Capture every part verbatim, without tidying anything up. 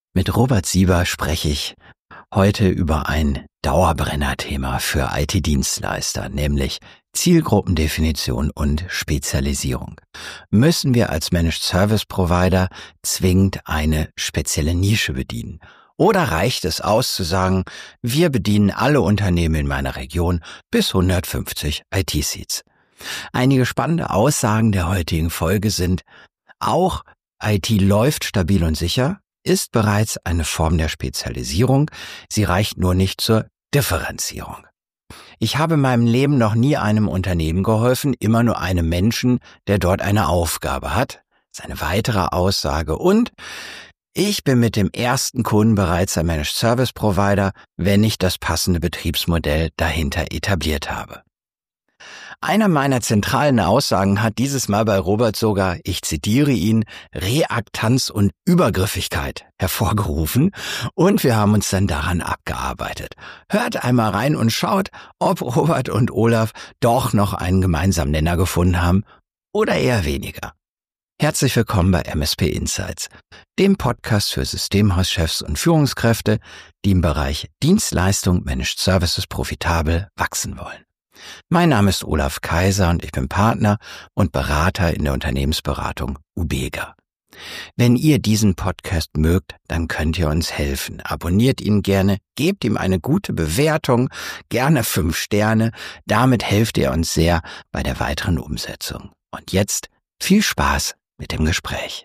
Mit Robert Sieber spreche ich heute über ein Dauerbrenner-Thema für I T-Dienstleister, nämlich Zielgruppendefinition und Spezialisierung. Müssen wir als Managed Service Provider zwingend eine spezielle Nische bedienen? Oder reicht es aus zu sagen, wir bedienen alle Unternehmen in meiner Region bis hundertfünfzig I T-Seats? Einige spannende Aussagen der heutigen Folge sind: Auch I T läuft stabil und sicher, ist bereits eine Form der Spezialisierung, sie reicht nur nicht zur Differenzierung. Ich habe in meinem Leben noch nie einem Unternehmen geholfen, immer nur einem Menschen, der dort eine Aufgabe hat. Das ist eine weitere Aussage. Und ich bin mit dem ersten Kunden bereits ein Managed Service Provider, wenn ich das passende Betriebsmodell dahinter etabliert habe. Eine meiner zentralen Aussagen hat dieses Mal bei Robert sogar, ich zitiere ihn, Reaktanz und Übergriffigkeit hervorgerufen, und wir haben uns dann daran abgearbeitet. Hört einmal rein und schaut, ob Robert und Olaf doch noch einen gemeinsamen Nenner gefunden haben oder eher weniger. Herzlich willkommen bei M S P Insights, dem Podcast für Systemhauschefs und Führungskräfte, die im Bereich Dienstleistung Managed Services profitabel wachsen wollen. Mein Name ist Olaf Kaiser und ich bin Partner und Berater in der Unternehmensberatung Ubega. Wenn ihr diesen Podcast mögt, dann könnt ihr uns helfen. Abonniert ihn gerne, gebt ihm eine gute Bewertung, gerne fünf Sterne. Damit helft ihr uns sehr bei der weiteren Umsetzung. Und jetzt viel Spaß mit dem Gespräch.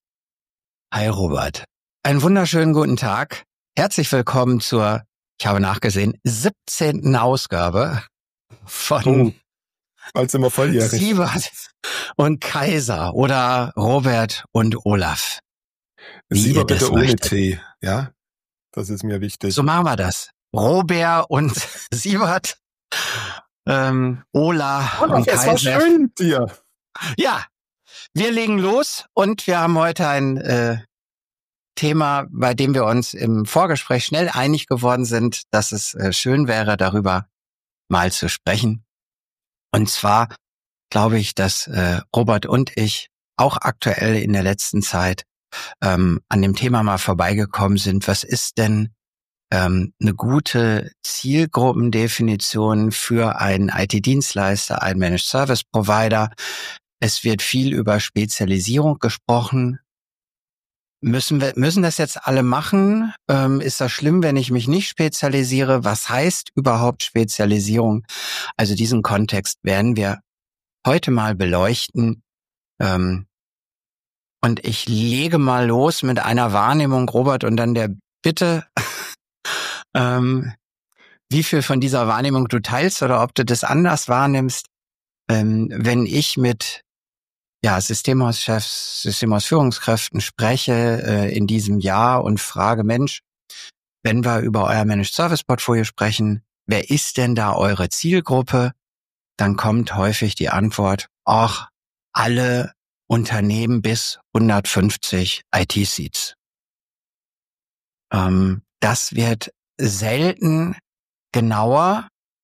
Hi Robert, einen wunderschönen guten Tag. Herzlich willkommen zur, ich habe nachgesehen, siebzehnten Ausgabe von oh, bald sind wir volljährig. Siebert und Kaiser oder Robert und Olaf. Sieber bitte ohne T, ja? Das ist mir wichtig. So machen wir das. Robert und Siebert, ähm, Ola Olaf, und Kaiser. Es war schön mit dir. Ja, wir legen los und wir haben heute ein äh, Thema, bei dem wir uns im Vorgespräch schnell einig geworden sind, dass es äh, schön wäre, darüber mal zu sprechen. Und zwar glaube ich, dass äh, Robert und ich auch aktuell in der letzten Zeit ähm, an dem Thema mal vorbeigekommen sind. Was ist denn ähm, eine gute Zielgruppendefinition für einen I T-Dienstleister, einen Managed Service Provider? Es wird viel über Spezialisierung gesprochen. Müssen wir, müssen das jetzt alle machen? Ähm, ist das schlimm, wenn ich mich nicht spezialisiere? Was heißt überhaupt Spezialisierung? Also diesen Kontext werden wir heute mal beleuchten. Ähm, und ich lege mal los mit einer Wahrnehmung, Robert, und dann der Bitte, ähm, wie viel von dieser Wahrnehmung du teilst oder ob du das anders wahrnimmst. Ähm, wenn ich mit ja, Systemhauschefs, Systemhausführungskräften spreche äh, in diesem Jahr und frage, Mensch, wenn wir über euer Managed Service Portfolio sprechen, wer ist denn da eure Zielgruppe? Dann kommt häufig die Antwort, ach, alle Unternehmen bis hundertfünfzig I T-Seats. Ähm, das wird selten genauer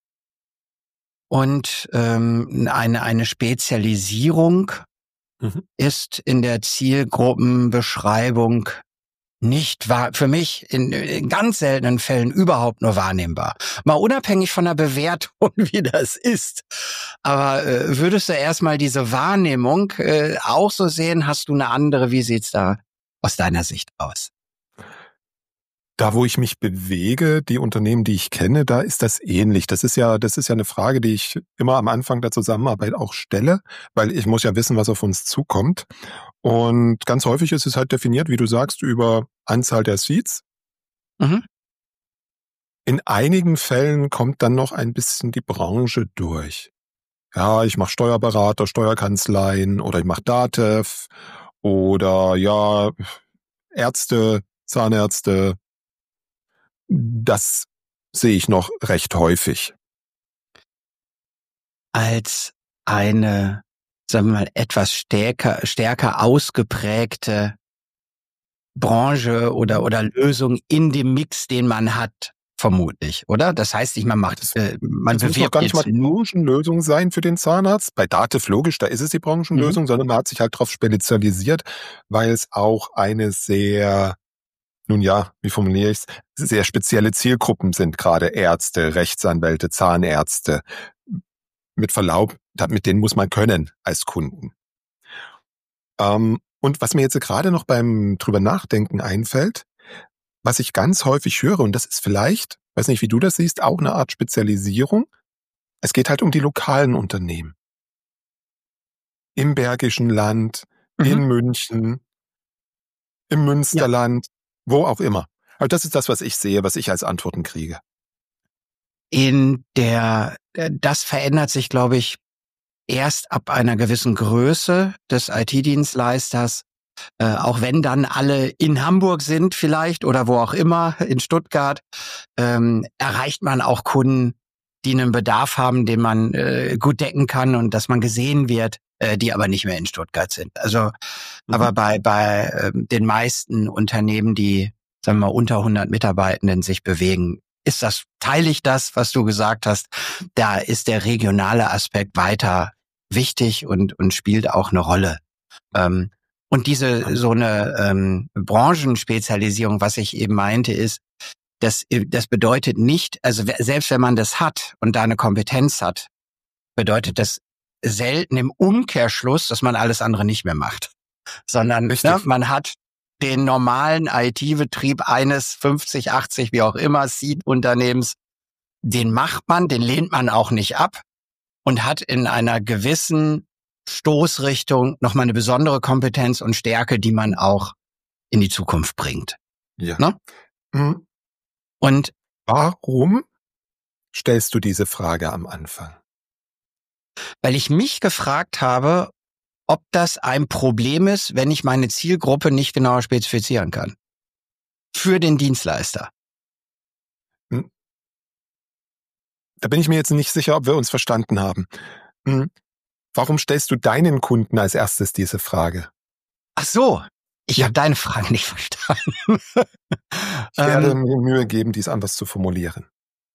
und ähm, eine, eine Spezialisierung ist in der Zielgruppenbeschreibung nicht wahr, für mich in, in ganz seltenen Fällen überhaupt nur wahrnehmbar. Mal unabhängig von der Bewertung, wie das ist. Aber äh, würdest du erstmal diese Wahrnehmung äh, auch so sehen? Hast du eine andere? Wie sieht's da aus deiner Sicht aus? Da, wo ich mich bewege, die Unternehmen, die ich kenne, da ist das ähnlich. Das ist ja, das ist ja eine Frage, die ich immer am Anfang der Zusammenarbeit auch stelle, weil ich muss ja wissen, was auf uns zukommt. Und ganz häufig ist es halt definiert, wie du sagst, über Anzahl der Seats. Mhm. In einigen Fällen kommt dann noch ein bisschen die Branche durch. Ja, ich mache Steuerberater, Steuerkanzleien oder ich mache DATEV oder ja, Ärzte, Zahnärzte. Das sehe ich noch recht häufig. Als eine, sagen wir mal, etwas stärker, stärker ausgeprägte Branche oder, oder Lösung in dem Mix, den man hat, vermutlich, oder? Das heißt nicht, man macht, äh, man das muss doch gar nicht mal die Branchenlösung sein für den Zahnarzt. Bei DATEV, logisch, da ist es die Branchenlösung, mhm. sondern man hat sich halt darauf spezialisiert, weil es auch eine sehr nun ja, wie formuliere ich es? Sehr spezielle Zielgruppen sind gerade Ärzte, Rechtsanwälte, Zahnärzte. Mit Verlaub, mit denen muss man können als Kunden. Ähm, und was mir jetzt gerade noch beim drüber nachdenken einfällt, was ich ganz häufig höre, und das ist vielleicht, weiß nicht, wie du das siehst, auch eine Art Spezialisierung. Es geht halt um die lokalen Unternehmen. Im Bergischen Land, Mhm. in München, im Münsterland, wo auch immer. Aber das ist das, was ich sehe, was ich als Antworten kriege. In der, das verändert sich, glaube ich, erst ab einer gewissen Größe des I T-Dienstleisters, äh, auch wenn dann alle in Hamburg sind vielleicht oder wo auch immer, in Stuttgart, ähm, erreicht man auch Kunden, die einen Bedarf haben, den man äh, gut decken kann und dass man gesehen wird, äh, die aber nicht mehr in Stuttgart sind. Also, Mhm. aber bei bei äh, den meisten Unternehmen, die, sagen wir mal, unter hundert Mitarbeitenden sich bewegen, ist das, teile ich das, was du gesagt hast, da ist der regionale Aspekt weiter wichtig und und spielt auch eine Rolle. Ähm, und diese so eine ähm, Branchenspezialisierung, was ich eben meinte, ist, das das bedeutet nicht, also selbst wenn man das hat und da eine Kompetenz hat, bedeutet das selten im Umkehrschluss, dass man alles andere nicht mehr macht, sondern ne, man hat den normalen I T-Betrieb eines fünfzig, achtzig, wie auch immer, Seed-Unternehmens, den macht man, den lehnt man auch nicht ab und hat in einer gewissen Stoßrichtung nochmal eine besondere Kompetenz und Stärke, die man auch in die Zukunft bringt. Ja. Ne? Mhm. Und warum stellst du diese Frage am Anfang? Weil ich mich gefragt habe, ob das ein Problem ist, wenn ich meine Zielgruppe nicht genauer spezifizieren kann. Für den Dienstleister. Hm. Da bin ich mir jetzt nicht sicher, ob wir uns verstanden haben. Hm. Warum stellst du deinen Kunden als erstes diese Frage? Ach so, ich Ja. habe deine Frage nicht verstanden. Ich werde ähm, mir Mühe geben, dies anders zu formulieren.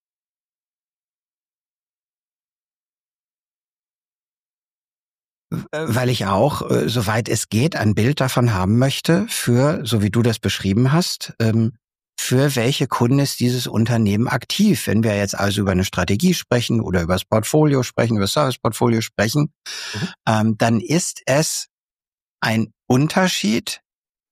Weil ich auch, äh, soweit es geht, ein Bild davon haben möchte, für, so wie du das beschrieben hast, ähm, für welche Kunden ist dieses Unternehmen aktiv. Wenn wir jetzt also über eine Strategie sprechen oder über das Portfolio sprechen, über das Serviceportfolio sprechen, mhm. ähm, dann ist es ein Unterschied,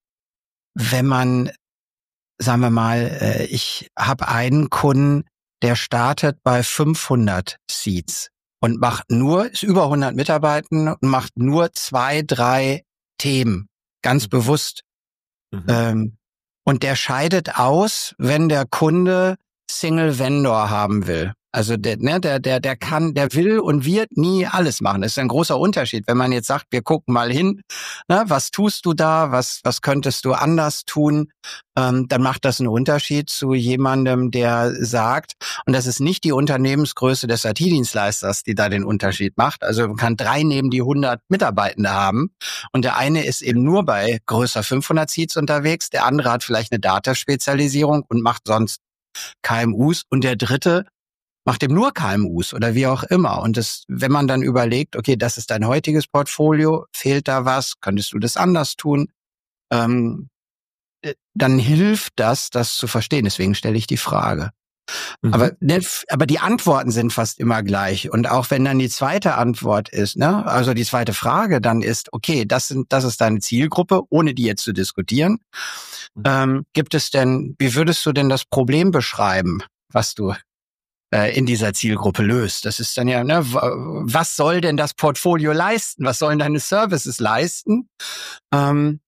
wenn man, sagen wir mal, äh, ich habe einen Kunden, der startet bei fünfhundert Seats und macht nur, ist über hundert Mitarbeiter und macht nur zwei, drei Themen, ganz mhm. bewusst. Mhm. Ähm, und der scheidet aus, wenn der Kunde Single Vendor haben will. Also der, ne, der, der, der kann, der will und wird nie alles machen. Das ist ein großer Unterschied. Wenn man jetzt sagt, wir gucken mal hin, ne, was tust du da, was, was könntest du anders tun, ähm, dann macht das einen Unterschied zu jemandem, der sagt, und das ist nicht die Unternehmensgröße des I T-Dienstleisters, die da den Unterschied macht. Also man kann drei nehmen, die hundert Mitarbeitende haben und der eine ist eben nur bei größer fünfhundert Seats unterwegs, der andere hat vielleicht eine Dataspezialisierung und macht sonst K M Us und der dritte macht eben nur K M Us oder wie auch immer. Und das, wenn man dann überlegt, okay, das ist dein heutiges Portfolio, fehlt da was, könntest du das anders tun, ähm, dann hilft das, das zu verstehen. Deswegen stelle ich die Frage. Mhm. Aber, ne, aber die Antworten sind fast immer gleich. Und auch wenn dann die zweite Antwort ist, ne, also die zweite Frage dann ist, okay, das sind, das ist deine Zielgruppe, ohne die jetzt zu diskutieren. Mhm. Ähm, gibt es denn, wie würdest du denn das Problem beschreiben, was du in dieser Zielgruppe löst? Das ist dann ja, ne, was soll denn das Portfolio leisten? Was sollen deine Services leisten? Ähm,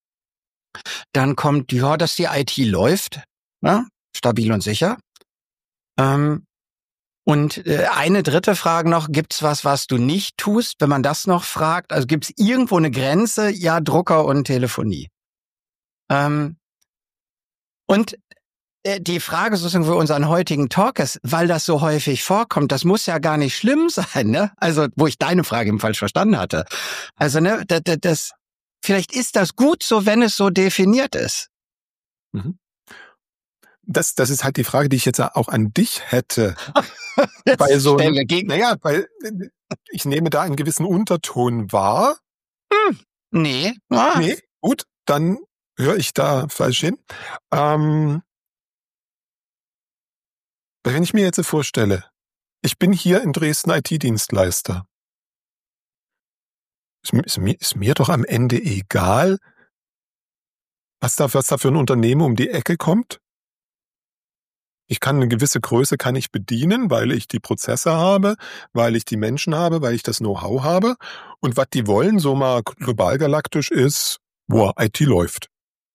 dann kommt, ja, dass die I T läuft, ne, stabil und sicher. Ähm, und äh, eine dritte Frage noch, gibt's was, was du nicht tust, wenn man das noch fragt? Also gibt's irgendwo eine Grenze? Ja, Drucker und Telefonie. Ähm, und die Frage sozusagen für unseren heutigen Talk ist, weil das so häufig vorkommt, das muss ja gar nicht schlimm sein, ne? Also, wo ich deine Frage eben falsch verstanden hatte. Also, ne, das, das vielleicht ist das gut so, wenn es so definiert ist. Mhm. Das, das ist halt die Frage, die ich jetzt auch an dich hätte. Weil so, ein, naja, weil ich nehme da einen gewissen Unterton wahr. Hm, nee. Ah. Nee, gut, dann höre ich da falsch hin? Ähm, wenn ich mir jetzt vorstelle, ich bin hier in Dresden I T-Dienstleister. Ist, ist, mir, ist mir doch am Ende egal, was da, was da für ein Unternehmen um die Ecke kommt. Ich kann eine gewisse Größe kann ich bedienen, weil ich die Prozesse habe, weil ich die Menschen habe, weil ich das Know-how habe. Und was die wollen, so mal global galaktisch ist, boah, I T läuft.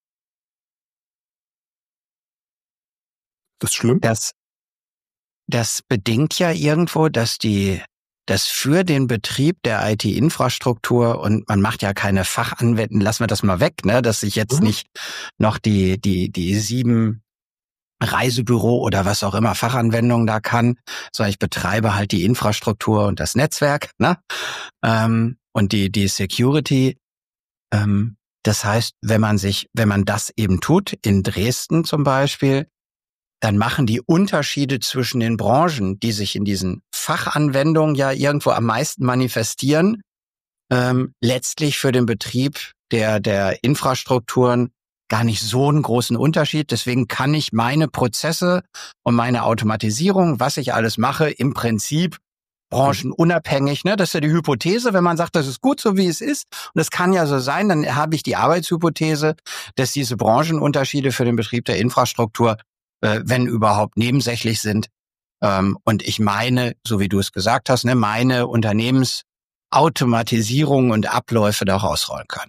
Das ist schlimm? Das, das bedingt ja irgendwo, dass die, dass für den Betrieb der I T-Infrastruktur, und man macht ja keine Fachanwendungen, lassen wir das mal weg, ne, dass ich jetzt Mhm. nicht noch die, die, die sieben Reisebüro oder was auch immer Fachanwendungen da kann, sondern ich betreibe halt die Infrastruktur und das Netzwerk, ne? Ähm, und die die Security. Ähm, das heißt, wenn man sich, wenn man das eben tut, in Dresden zum Beispiel, dann machen die Unterschiede zwischen den Branchen, die sich in diesen Fachanwendungen ja irgendwo am meisten manifestieren, ähm, letztlich für den Betrieb der der Infrastrukturen gar nicht so einen großen Unterschied. Deswegen kann ich meine Prozesse und meine Automatisierung, was ich alles mache, im Prinzip branchenunabhängig, ne? Das ist ja die Hypothese, wenn man sagt, das ist gut so, wie es ist. Und das kann ja so sein, dann habe ich die Arbeitshypothese, dass diese Branchenunterschiede für den Betrieb der Infrastruktur, äh, wenn überhaupt, nebensächlich sind. Ähm, und ich meine, so wie du es gesagt hast, ne, meine Unternehmensautomatisierung und Abläufe da rausrollen kann.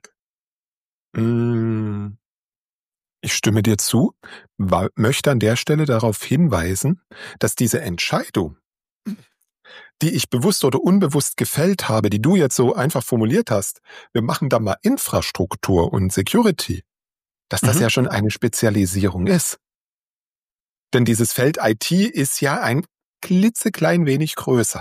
Mm. Ich stimme dir zu, wa- möchte an der Stelle darauf hinweisen, dass diese Entscheidung, die ich bewusst oder unbewusst gefällt habe, die du jetzt so einfach formuliert hast, wir machen da mal Infrastruktur und Security, dass das Mhm. ja schon eine Spezialisierung ist. Denn dieses Feld I T ist ja ein klitzeklein wenig größer.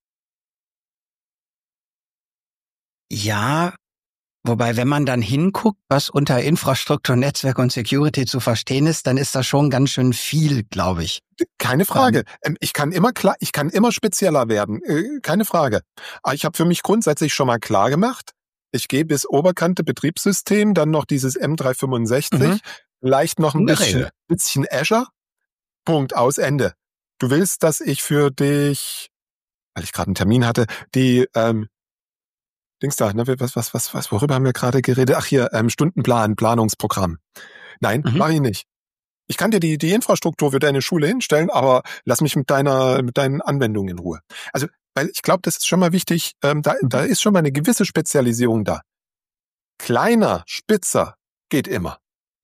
Ja, wobei, wenn man dann hinguckt, was unter Infrastruktur, Netzwerk und Security zu verstehen ist, dann ist das schon ganz schön viel, glaube ich. Keine Frage. Ähm, Ich kann immer klar, ich kann immer spezieller werden. Äh, Keine Frage. Aber ich habe für mich grundsätzlich schon mal klar gemacht, ich gehe bis Oberkante Betriebssystem, dann noch dieses M dreihundertfünfundsechzig, Mhm. vielleicht noch ein In der bisschen, Regel. bisschen Azure. Punkt, aus, Ende. Du willst, dass ich für dich, weil ich gerade einen Termin hatte, die ähm, Dings da, ne, was, was, was, was, worüber haben wir gerade geredet? Ach hier, ähm, Stundenplan, Planungsprogramm. Nein, Mhm. mache ich nicht. Ich kann dir die, die Infrastruktur für deine Schule hinstellen, aber lass mich mit deiner, mit deinen Anwendungen in Ruhe. Also, weil ich glaube, das ist schon mal wichtig, ähm, da, da ist schon mal eine gewisse Spezialisierung da. Kleiner, spitzer, geht immer.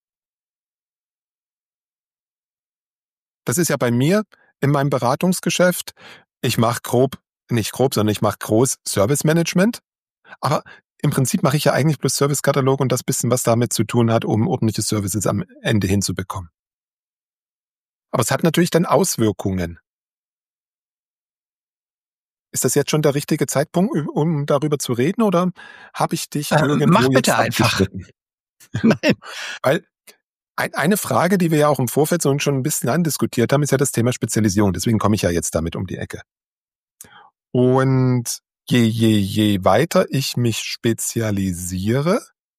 Das ist ja bei mir in meinem Beratungsgeschäft. Ich mache grob, nicht grob, sondern ich mache groß Service Management. Aber im Prinzip mache ich ja eigentlich bloß Servicekatalog und das bisschen, was damit zu tun hat, um ordentliche Services am Ende hinzubekommen. Aber es hat natürlich dann Auswirkungen. Ist das jetzt schon der richtige Zeitpunkt, um darüber zu reden, oder habe ich dich Ähm, irgendwo mach bitte jetzt einfach. abgeschnitten? Nein. Weil ein, eine Frage, die wir ja auch im Vorfeld so schon ein bisschen andiskutiert haben, ist ja das Thema Spezialisierung. Deswegen komme ich ja jetzt damit um die Ecke. Und je, je, je weiter ich mich spezialisiere,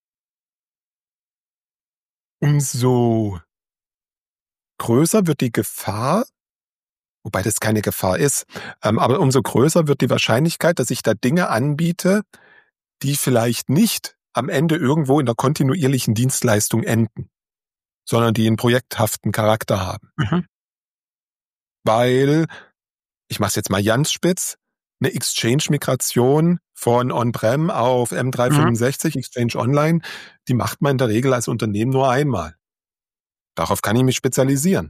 umso größer wird die Gefahr, wobei das keine Gefahr ist, ähm, aber umso größer wird die Wahrscheinlichkeit, dass ich da Dinge anbiete, die vielleicht nicht am Ende irgendwo in der kontinuierlichen Dienstleistung enden, sondern die einen projekthaften Charakter haben. Mhm. Weil, ich mache es jetzt mal ganz spitz, eine Exchange-Migration von On-Prem auf M dreihundertfünfundsechzig, Exchange Online, die macht man in der Regel als Unternehmen nur einmal. Darauf kann ich mich spezialisieren.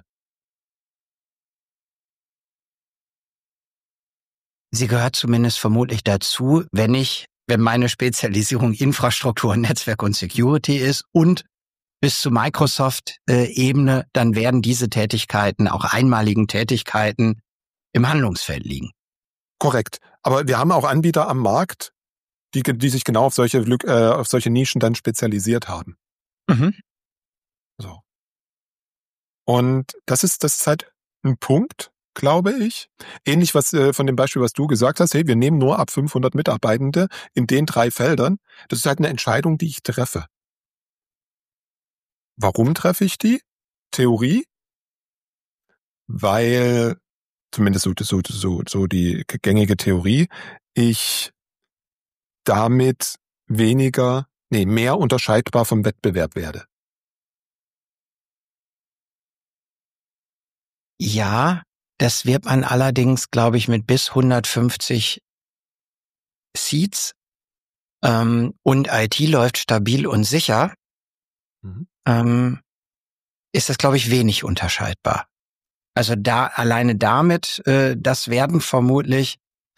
Sie gehört zumindest vermutlich dazu, wenn ich, wenn meine Spezialisierung Infrastruktur, Netzwerk und Security ist und bis zu Microsoft-Ebene, dann werden diese Tätigkeiten, auch einmaligen Tätigkeiten, im Handlungsfeld liegen. Korrekt. Aber wir haben auch Anbieter am Markt, die, die sich genau auf solche, Lück- äh, auf solche Nischen dann spezialisiert haben. Mhm. So. Und das ist, das ist halt ein Punkt, glaube ich. Ähnlich was äh, von dem Beispiel, was du gesagt hast, hey, wir nehmen nur ab fünfhundert Mitarbeitende in den drei Feldern. Das ist halt eine Entscheidung, die ich treffe. Warum treffe ich die? Theorie? Weil, zumindest so, so, so, so die gängige Theorie, ich damit weniger, nee, mehr unterscheidbar vom Wettbewerb werde. Ja, das wird man allerdings, glaube ich, mit bis hundertfünfzig Seats ähm, und I T läuft stabil und sicher, mhm. ähm, ist das, glaube ich, wenig unterscheidbar. Also da alleine damit, äh, das werden vermutlich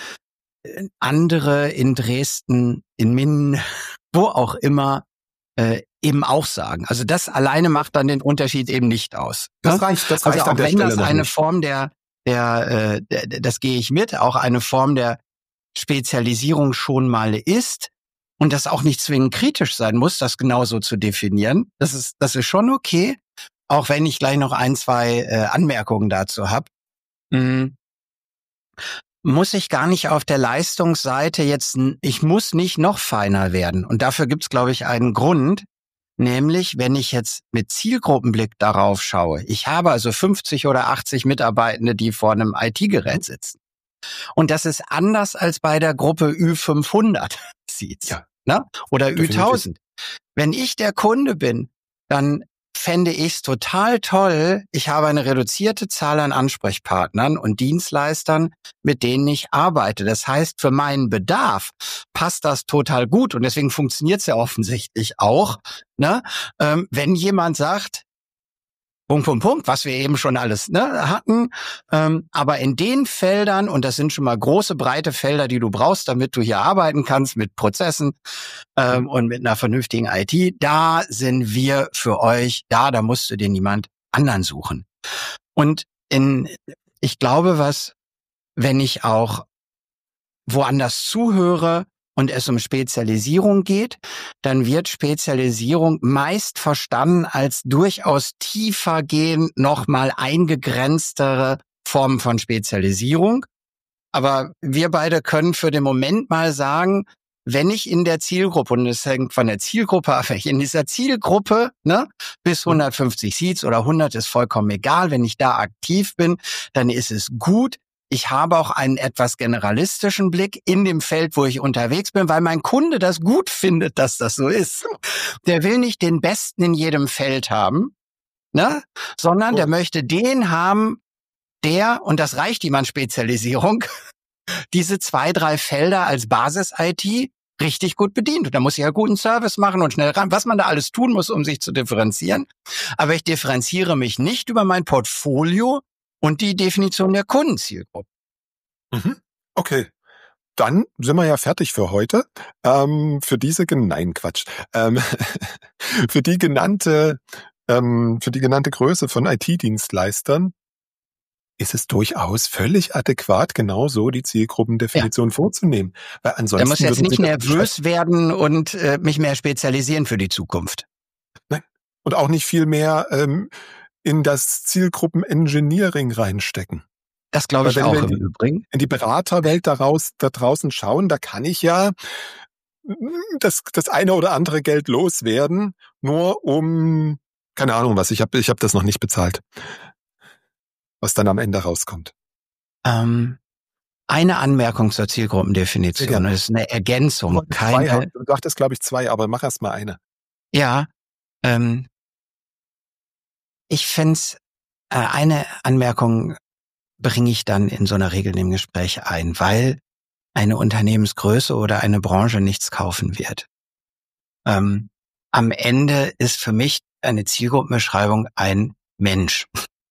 andere in Dresden, in Minden, wo auch immer, äh, eben auch sagen. Also das alleine macht dann den Unterschied eben nicht aus. Das reicht, das reicht also an der Stelle. Stelle Also auch wenn das noch eine nicht. Form der, der, äh, der, das gehe ich mit, auch eine Form der Spezialisierung schon mal ist und das auch nicht zwingend kritisch sein muss, das genauso zu definieren. Das ist, das ist schon okay, auch wenn ich gleich noch ein, zwei äh, Anmerkungen dazu habe. Mhm. Muss ich gar nicht auf der Leistungsseite jetzt, ich muss nicht noch feiner werden. Und dafür gibt's, glaube ich, einen Grund, nämlich wenn ich jetzt mit Zielgruppenblick darauf schaue. Ich habe also fünfzig oder achtzig Mitarbeitende, die vor einem I T-Gerät sitzen. Und das ist anders als bei der Gruppe Ü fünfhundert Seats, ja, ne? Oder Ü tausend. Wenn ich der Kunde bin, dann fände ich es total toll, ich habe eine reduzierte Zahl an Ansprechpartnern und Dienstleistern, mit denen ich arbeite. Das heißt, für meinen Bedarf passt das total gut und deswegen funktioniert es ja offensichtlich auch, ne? Ähm, wenn jemand sagt, Punkt, Punkt, Punkt, was wir eben schon alles ne, hatten. Ähm, aber in den Feldern, und das sind schon mal große, breite Felder, die du brauchst, damit du hier arbeiten kannst mit Prozessen ähm, und mit einer vernünftigen I T, da sind wir für euch da, da musst du dir niemand anderen suchen. Und in, ich glaube, was, wenn ich auch woanders zuhöre, und es um Spezialisierung geht, dann wird Spezialisierung meist verstanden als durchaus tiefergehend nochmal eingegrenztere Formen von Spezialisierung. Aber wir beide können für den Moment mal sagen, wenn ich in der Zielgruppe, und es hängt von der Zielgruppe ab, in dieser Zielgruppe, ne, bis hundertfünfzig Seats oder hundert ist vollkommen egal, wenn ich da aktiv bin, dann ist es gut. Ich habe auch einen etwas generalistischen Blick in dem Feld, wo ich unterwegs bin, weil mein Kunde das gut findet, dass das so ist. Der will nicht den Besten in jedem Feld haben, ne, sondern der möchte den haben, der, und das reicht ihm an Spezialisierung, diese zwei, drei Felder als Basis-I T richtig gut bedient. Und da muss ich ja guten Service machen und schnell ran, was man da alles tun muss, um sich zu differenzieren. Aber ich differenziere mich nicht über mein Portfolio und die Definition der Kundenzielgruppe. Mhm. Okay. Dann sind wir ja fertig für heute. Ähm, für diese, nein, Quatsch. Ähm, für die genannte, ähm, für die genannte Größe von I T-Dienstleistern ist es durchaus völlig adäquat, genau so die Zielgruppendefinition ja. vorzunehmen. Weil ansonsten da muss jetzt nicht nervös werden und äh, mich mehr spezialisieren für die Zukunft. Nein. Und auch nicht viel mehr ähm, in das Zielgruppen-Engineering reinstecken. Das glaube ich wenn auch wir im die, Übrigen. In die Beraterwelt daraus, da draußen schauen, da kann ich ja das, das eine oder andere Geld loswerden, nur um, keine Ahnung was, ich habe ich hab das noch nicht bezahlt, was dann am Ende rauskommt. Ähm, eine Anmerkung zur Zielgruppendefinition, das ist eine Ergänzung. Keine, zwei, du dachtest, glaube ich, zwei, aber mach erst mal eine. Ja, ähm, ich fänd's, äh, eine Anmerkung bringe ich dann in so einer Regel im Gespräch ein, weil eine Unternehmensgröße oder eine Branche nichts kaufen wird. Ähm, am Ende ist für mich eine Zielgruppenbeschreibung ein Mensch.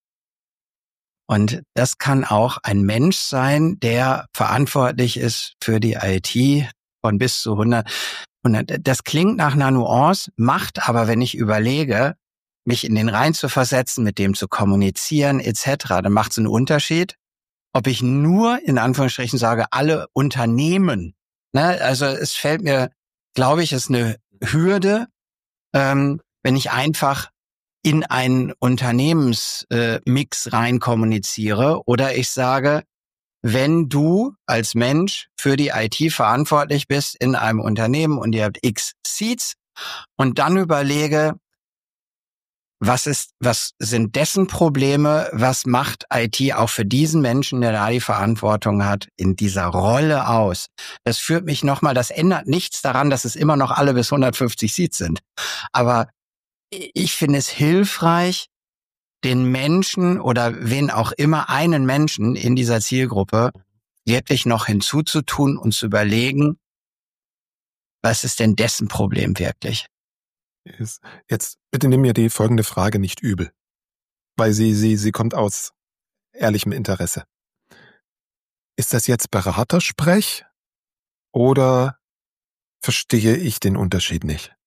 Und das kann auch ein Mensch sein, der verantwortlich ist für die I T von bis zu hundert. Das klingt nach einer Nuance, macht aber, wenn ich überlege, mich in den rein zu versetzen, mit dem zu kommunizieren et cetera, dann macht es einen Unterschied, ob ich nur, in Anführungsstrichen sage, alle Unternehmen, ne, also es fällt mir, glaube ich, ist eine Hürde, ähm, wenn ich einfach in einen Unternehmensmix äh, rein kommuniziere oder ich sage, wenn du als Mensch für die I T verantwortlich bist in einem Unternehmen und ihr habt X Seats und dann überlege, Was ist, was sind dessen Probleme? Was macht I T auch für diesen Menschen, der da die Verantwortung hat, in dieser Rolle aus? Das führt mich nochmal, das ändert nichts daran, dass es immer noch alle bis hundertfünfzig Seats sind. Aber ich finde es hilfreich, den Menschen oder wen auch immer, einen Menschen in dieser Zielgruppe wirklich noch hinzuzutun und zu überlegen, was ist denn dessen Problem wirklich? Jetzt bitte nimm mir die folgende Frage nicht übel, weil sie, sie, sie kommt aus ehrlichem Interesse. Ist das jetzt Beratersprech oder verstehe ich den Unterschied nicht?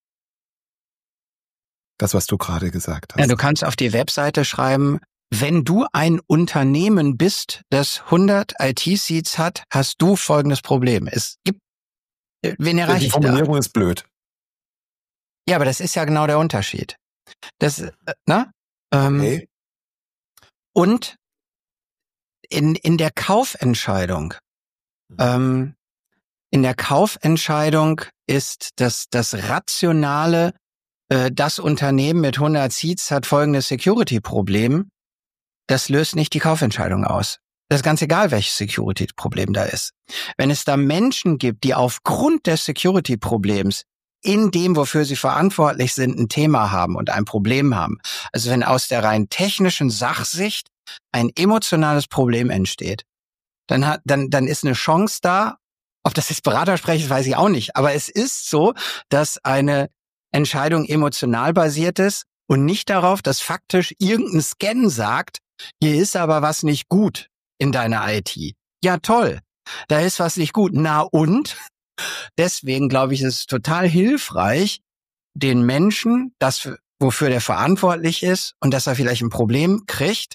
Das, was du gerade gesagt hast. Ja, du kannst auf die Webseite schreiben, wenn du ein Unternehmen bist, das hundert I T-Seats hat, hast du folgendes Problem. Es gibt, wen erreiche ich da? Die Formulierung ist blöd. Ja, aber das ist ja genau der Unterschied. Das, äh, ne? Ähm, okay. Und in in der Kaufentscheidung, ähm, in der Kaufentscheidung ist das das rationale, äh, das Unternehmen mit hundert Seats hat folgendes Security-Problem. Das löst nicht die Kaufentscheidung aus. Das ist ganz egal, welches Security-Problem da ist. Wenn es da Menschen gibt, die aufgrund des Security-Problems in dem, wofür sie verantwortlich sind, ein Thema haben und ein Problem haben. Also wenn aus der rein technischen Sachsicht ein emotionales Problem entsteht, dann hat, dann, dann ist eine Chance da. Ob das jetzt Beratersprech ist, weiß ich auch nicht. Aber es ist so, dass eine Entscheidung emotional basiert ist und nicht darauf, dass faktisch irgendein Scan sagt, hier ist aber was nicht gut in deiner I T. Ja, toll. Da ist was nicht gut. Na und? Deswegen glaube ich, ist es total hilfreich, den Menschen, das, wofür der verantwortlich ist und dass er vielleicht ein Problem kriegt,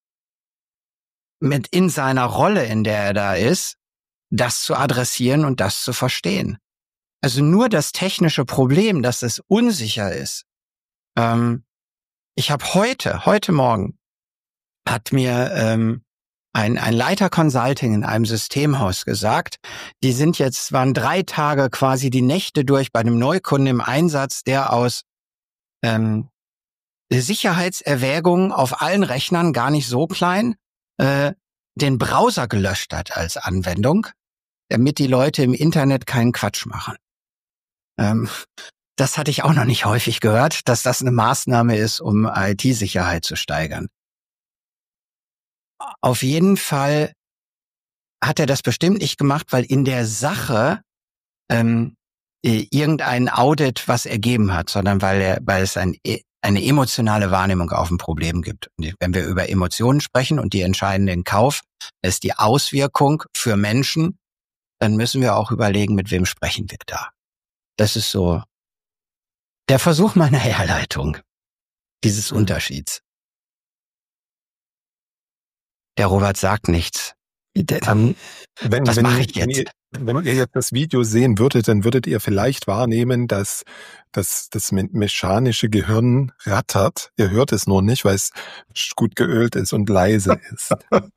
mit in seiner Rolle, in der er da ist, das zu adressieren und das zu verstehen. Also nur das technische Problem, dass es unsicher ist. Ähm, ich habe heute, heute Morgen, hat mir ähm, ein, ein Leiter Consulting in einem Systemhaus gesagt, die sind jetzt, waren drei Tage quasi die Nächte durch bei einem Neukunden im Einsatz, der aus ähm, Sicherheitserwägungen auf allen Rechnern, gar nicht so klein, äh, den Browser gelöscht hat als Anwendung, damit die Leute im Internet keinen Quatsch machen. Ähm, das hatte ich auch noch nicht häufig gehört, dass das eine Maßnahme ist, um I T-Sicherheit zu steigern. Auf jeden Fall hat er das bestimmt nicht gemacht, weil in der Sache ähm, irgendein Audit was ergeben hat, sondern weil er, weil es ein, eine emotionale Wahrnehmung auf ein Problem gibt. Und wenn wir über Emotionen sprechen und die entscheiden den Kauf, ist die Auswirkung für Menschen, dann müssen wir auch überlegen, mit wem sprechen wir da. Das ist so der Versuch meiner Herleitung dieses Unterschieds. Der Robert sagt nichts. Um, wenn, Was wenn, mache ich jetzt? Wenn ihr, wenn ihr jetzt das Video sehen würdet, dann würdet ihr vielleicht wahrnehmen, dass, dass das mechanische Gehirn rattert. Ihr hört es nur nicht, weil es gut geölt ist und leise ist.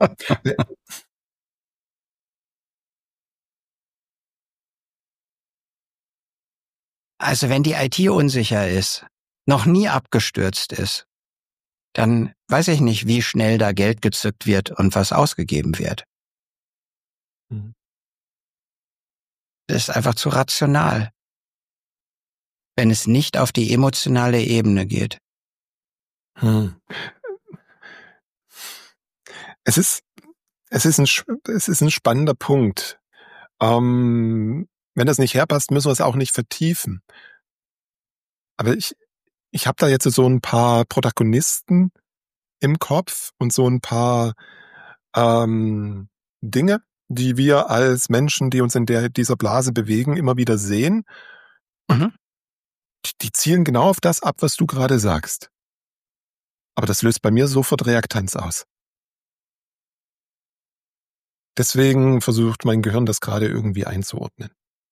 Also wenn die I T unsicher ist, noch nie abgestürzt ist, dann weiß ich nicht, wie schnell da Geld gezückt wird und was ausgegeben wird. Das ist einfach zu rational, wenn es nicht auf die emotionale Ebene geht. Hm. Es ist, es ist ein, es ist ein spannender Punkt. Ähm, wenn das nicht herpasst, müssen wir es auch nicht vertiefen. Aber ich, ich habe da jetzt so ein paar Protagonisten im Kopf und so ein paar ähm, Dinge, die wir als Menschen, die uns in der, dieser Blase bewegen, immer wieder sehen. Mhm. Die, die zielen genau auf das ab, was du gerade sagst. Aber das löst bei mir sofort Reaktanz aus. Deswegen versucht mein Gehirn das gerade irgendwie einzuordnen.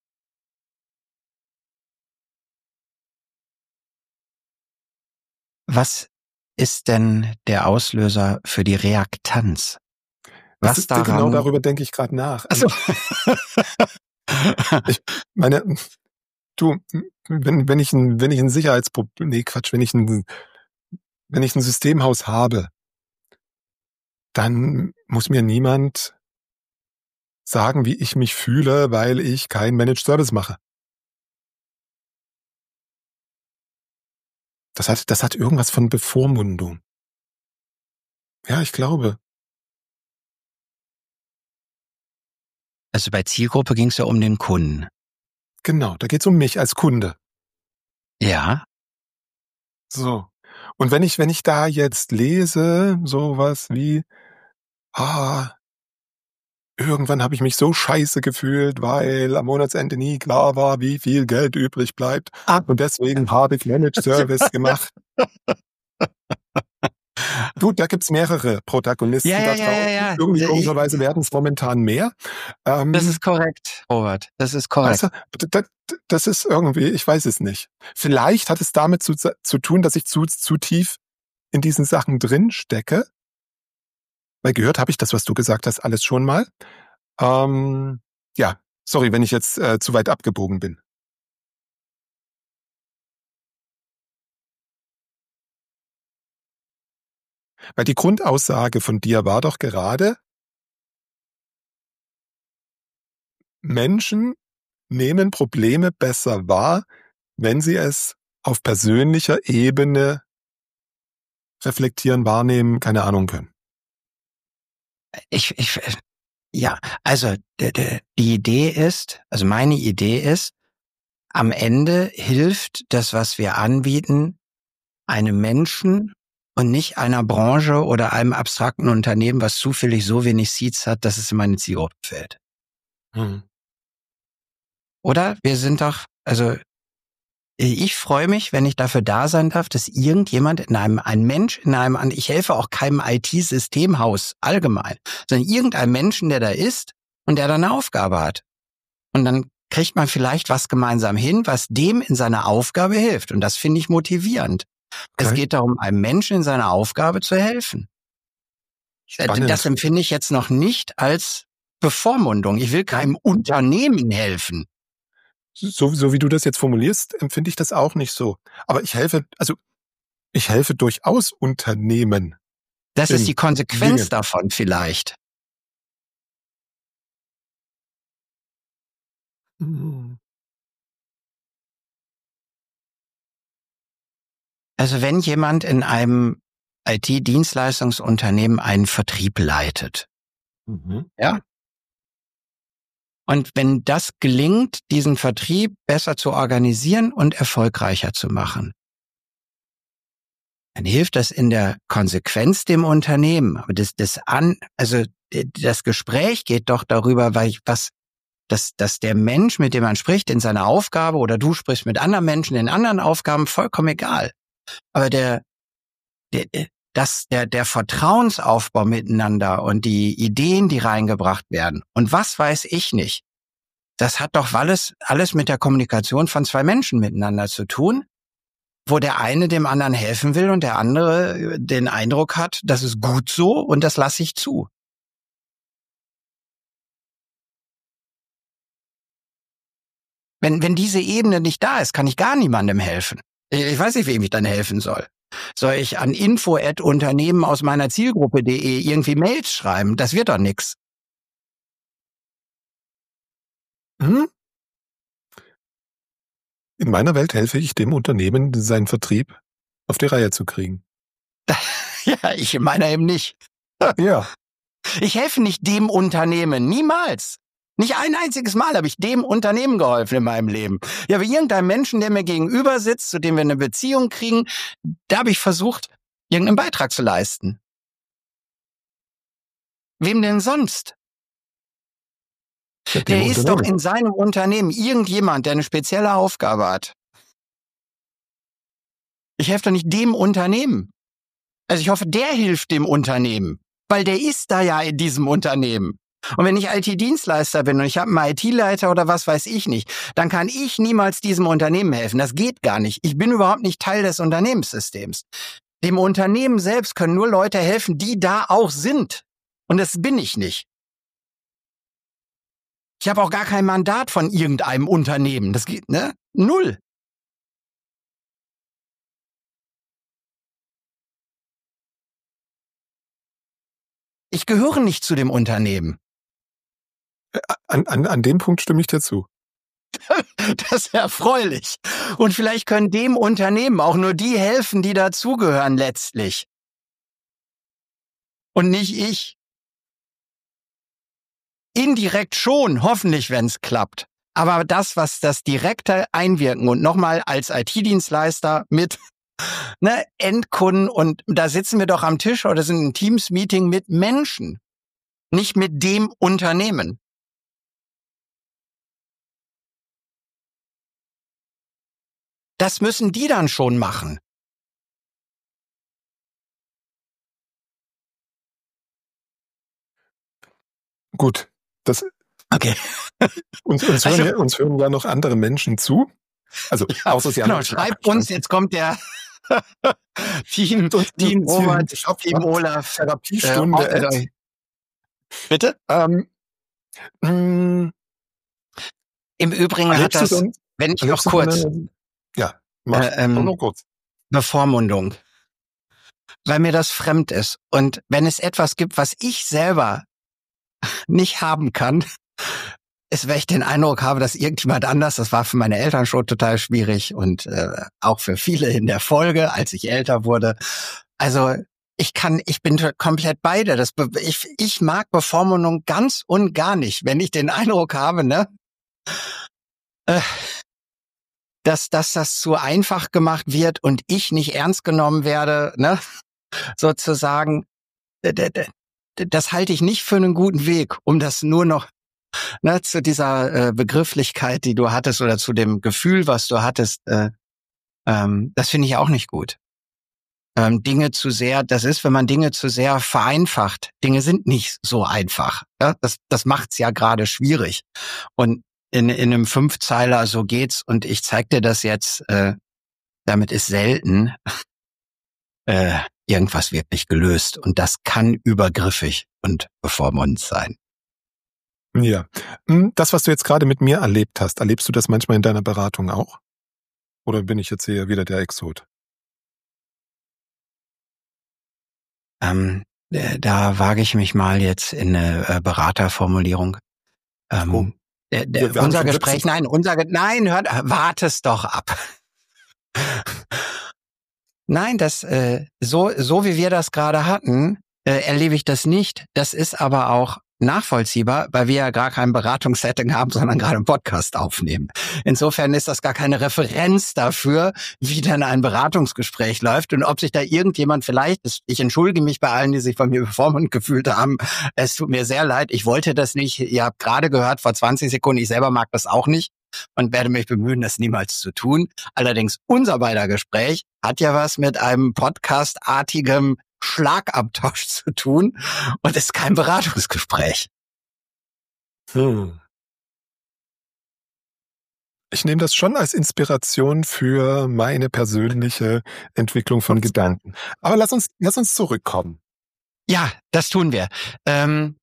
Was ist denn der Auslöser für die Reaktanz? Was ist, daran? Genau darüber denke ich gerade nach. Also. Ich meine, du, wenn, wenn ich ein, wenn ich ein Sicherheitsproblem, nee, Quatsch, wenn ich ein, wenn ich ein Systemhaus habe, dann muss mir niemand sagen, wie ich mich fühle, weil ich kein Managed Service mache. Das hat, das hat irgendwas von Bevormundung. Ja, ich glaube. Also bei Zielgruppe ging es ja um den Kunden. Genau, da geht's um mich als Kunde. Ja. So. Und wenn ich, wenn ich da jetzt lese, sowas wie, ah, irgendwann habe ich mich so scheiße gefühlt, weil am Monatsende nie klar war, wie viel Geld übrig bleibt. Ah. Und deswegen habe ich Managed Service gemacht. Du, da gibt's mehrere Protagonisten Ja, ja, da ja, drauf. ja, ja. Irgendwie Ich- komischerweise werden es momentan mehr. Ähm, Das ist korrekt, Robert. Das ist korrekt. Also, das, das ist irgendwie, ich weiß es nicht. Vielleicht hat es damit zu, zu tun, dass ich zu, zu tief in diesen Sachen drin stecke. Weil gehört habe ich das, was du gesagt hast, alles schon mal. Ähm, ja, sorry, wenn ich jetzt äh, zu weit abgebogen bin. Weil die Grundaussage von dir war doch gerade, Menschen nehmen Probleme besser wahr, wenn sie es auf persönlicher Ebene reflektieren, wahrnehmen, keine Ahnung können. Ich, ich, ja, also d- d- die Idee ist, also meine Idee ist, am Ende hilft das, was wir anbieten, einem Menschen und nicht einer Branche oder einem abstrakten Unternehmen, was zufällig so wenig Seeds hat, dass es in meine Zielgruppe fällt. Hm. Oder? Wir sind doch, also ich freue mich, wenn ich dafür da sein darf, dass irgendjemand in einem, ein Mensch in einem, ich helfe auch keinem I T-Systemhaus allgemein, sondern irgendein Menschen, der da ist und der da eine Aufgabe hat. Und dann kriegt man vielleicht was gemeinsam hin, was dem in seiner Aufgabe hilft. Und das finde ich motivierend. Okay. Es geht darum, einem Menschen in seiner Aufgabe zu helfen. Spannend. Das empfinde ich jetzt noch nicht als Bevormundung. Ich will keinem Unternehmen helfen. So, so wie du das jetzt formulierst, empfinde ich das auch nicht so. Aber ich helfe, also ich helfe durchaus Unternehmen. Das In ist die Konsequenz Dingen. davon vielleicht. Hm. Also wenn jemand in einem I T-Dienstleistungsunternehmen einen Vertrieb leitet, Mhm. ja, und wenn das gelingt, diesen Vertrieb besser zu organisieren und erfolgreicher zu machen, dann hilft das in der Konsequenz dem Unternehmen. Aber das, das an, also das Gespräch geht doch darüber, weil ich, was, dass, dass der Mensch, mit dem man spricht, in seiner Aufgabe oder du sprichst mit anderen Menschen in anderen Aufgaben, vollkommen egal. Aber der, der, dass der, der Vertrauensaufbau miteinander und die Ideen, die reingebracht werden und was weiß ich nicht, das hat doch alles, alles mit der Kommunikation von zwei Menschen miteinander zu tun, wo der eine dem anderen helfen will und der andere den Eindruck hat, das ist gut so und das lasse ich zu. Wenn, wenn diese Ebene nicht da ist, kann ich gar niemandem helfen. Ich weiß nicht, wem ich dann helfen soll. Soll ich an info at unternehmen aus meiner Zielgruppe.de irgendwie Mails schreiben? Das wird doch nix. Hm? In meiner Welt helfe ich dem Unternehmen, seinen Vertrieb auf die Reihe zu kriegen. Ja, ich in meiner eben nicht. Ja. Ich helfe nicht dem Unternehmen, niemals. Nicht ein einziges Mal habe ich dem Unternehmen geholfen in meinem Leben. Ja, wie irgendein Menschen, der mir gegenüber sitzt, zu dem wir eine Beziehung kriegen, da habe ich versucht, irgendeinen Beitrag zu leisten. Wem denn sonst? Ja, dem Der ist doch Unternehmen. in seinem Unternehmen irgendjemand, der eine spezielle Aufgabe hat. Ich helfe doch nicht dem Unternehmen. Also ich hoffe, der hilft dem Unternehmen, weil der ist da ja in diesem Unternehmen. Und wenn ich I T-Dienstleister bin und ich habe einen I T-Leiter oder was weiß ich nicht, dann kann ich niemals diesem Unternehmen helfen. Das geht gar nicht. Ich bin überhaupt nicht Teil des Unternehmenssystems. Dem Unternehmen selbst können nur Leute helfen, die da auch sind. Und das bin ich nicht. Ich habe auch gar kein Mandat von irgendeinem Unternehmen. Das geht, ne? Null. Ich gehöre nicht zu dem Unternehmen. An, an, an dem Punkt stimme ich dir zu. Das ist erfreulich. Und vielleicht können dem Unternehmen auch nur die helfen, die dazugehören letztlich. Und nicht ich. Indirekt schon, hoffentlich, wenn es klappt. Aber das, was das direkte Einwirken und nochmal als I T-Dienstleister mit ne, Endkunden und da sitzen wir doch am Tisch oder sind ein Teams-Meeting mit Menschen, nicht mit dem Unternehmen. Das müssen die dann schon machen. Gut, das. Okay. Uns, uns, Also, hören ja, uns hören ja noch andere Menschen zu. Also, ja, außer sie genau, haben schreibt uns, jetzt kommt der Team, Team Robert, Team Olaf. Therapiestunde. Äh, Bitte? Ähm, mh, Im Übrigen hat das, dann, wenn ich noch kurz, eine, ja, mach, äh, ähm, nur kurz. Bevormundung, weil mir das fremd ist. Und wenn es etwas gibt, was ich selber nicht haben kann, ist, wenn ich den Eindruck habe, dass irgendjemand anders, das war für meine Eltern schon total schwierig und äh, auch für viele in der Folge, als ich älter wurde. Also ich kann, ich bin komplett beide. Das, ich, ich mag Bevormundung ganz und gar nicht, wenn ich den Eindruck habe, ne, äh, dass, dass das zu einfach gemacht wird und ich nicht ernst genommen werde, ne, sozusagen. Das halte ich nicht für einen guten Weg, um das nur noch ne, zu dieser äh, Begrifflichkeit, die du hattest oder zu dem Gefühl, was du hattest, äh, ähm, das finde ich auch nicht gut. Ähm, Dinge zu sehr, das ist, wenn man Dinge zu sehr vereinfacht. Dinge sind nicht so einfach. Ja? Das, das macht's ja gerade schwierig. Und in, in einem Fünfzeiler, so geht's und ich zeig dir das jetzt, äh, damit ist selten äh, irgendwas wirklich gelöst. Und das kann übergriffig und bevormundend sein. Ja. Das, was du jetzt gerade mit mir erlebt hast, erlebst du das manchmal in deiner Beratung auch? Oder bin ich jetzt hier wieder der Exot? Ähm, da wage ich mich mal jetzt in eine äh, Beraterformulierung. Ähm, oh. der, der, wir unser Gespräch, nein, unser, nein, hört, wart es doch ab. Nein, das, äh, so, so wie wir das gerade hatten, äh, erlebe ich das nicht. Das ist aber auch nachvollziehbar, weil wir ja gar kein Beratungssetting haben, sondern gerade einen Podcast aufnehmen. Insofern ist das gar keine Referenz dafür, wie dann ein Beratungsgespräch läuft und ob sich da irgendjemand vielleicht, ich entschuldige mich bei allen, die sich von mir bevormundet gefühlt haben, es tut mir sehr leid, ich wollte das nicht, ihr habt gerade gehört vor zwanzig Sekunden, ich selber mag das auch nicht und werde mich bemühen, das niemals zu tun. Allerdings unser beider Gespräch hat ja was mit einem Podcast-artigem Schlagabtausch zu tun und ist kein Beratungsgespräch. Hm. Ich nehme das schon als Inspiration für meine persönliche Entwicklung von Gedanken. Aber lass uns, lass uns zurückkommen. Ja, das tun wir. Ähm,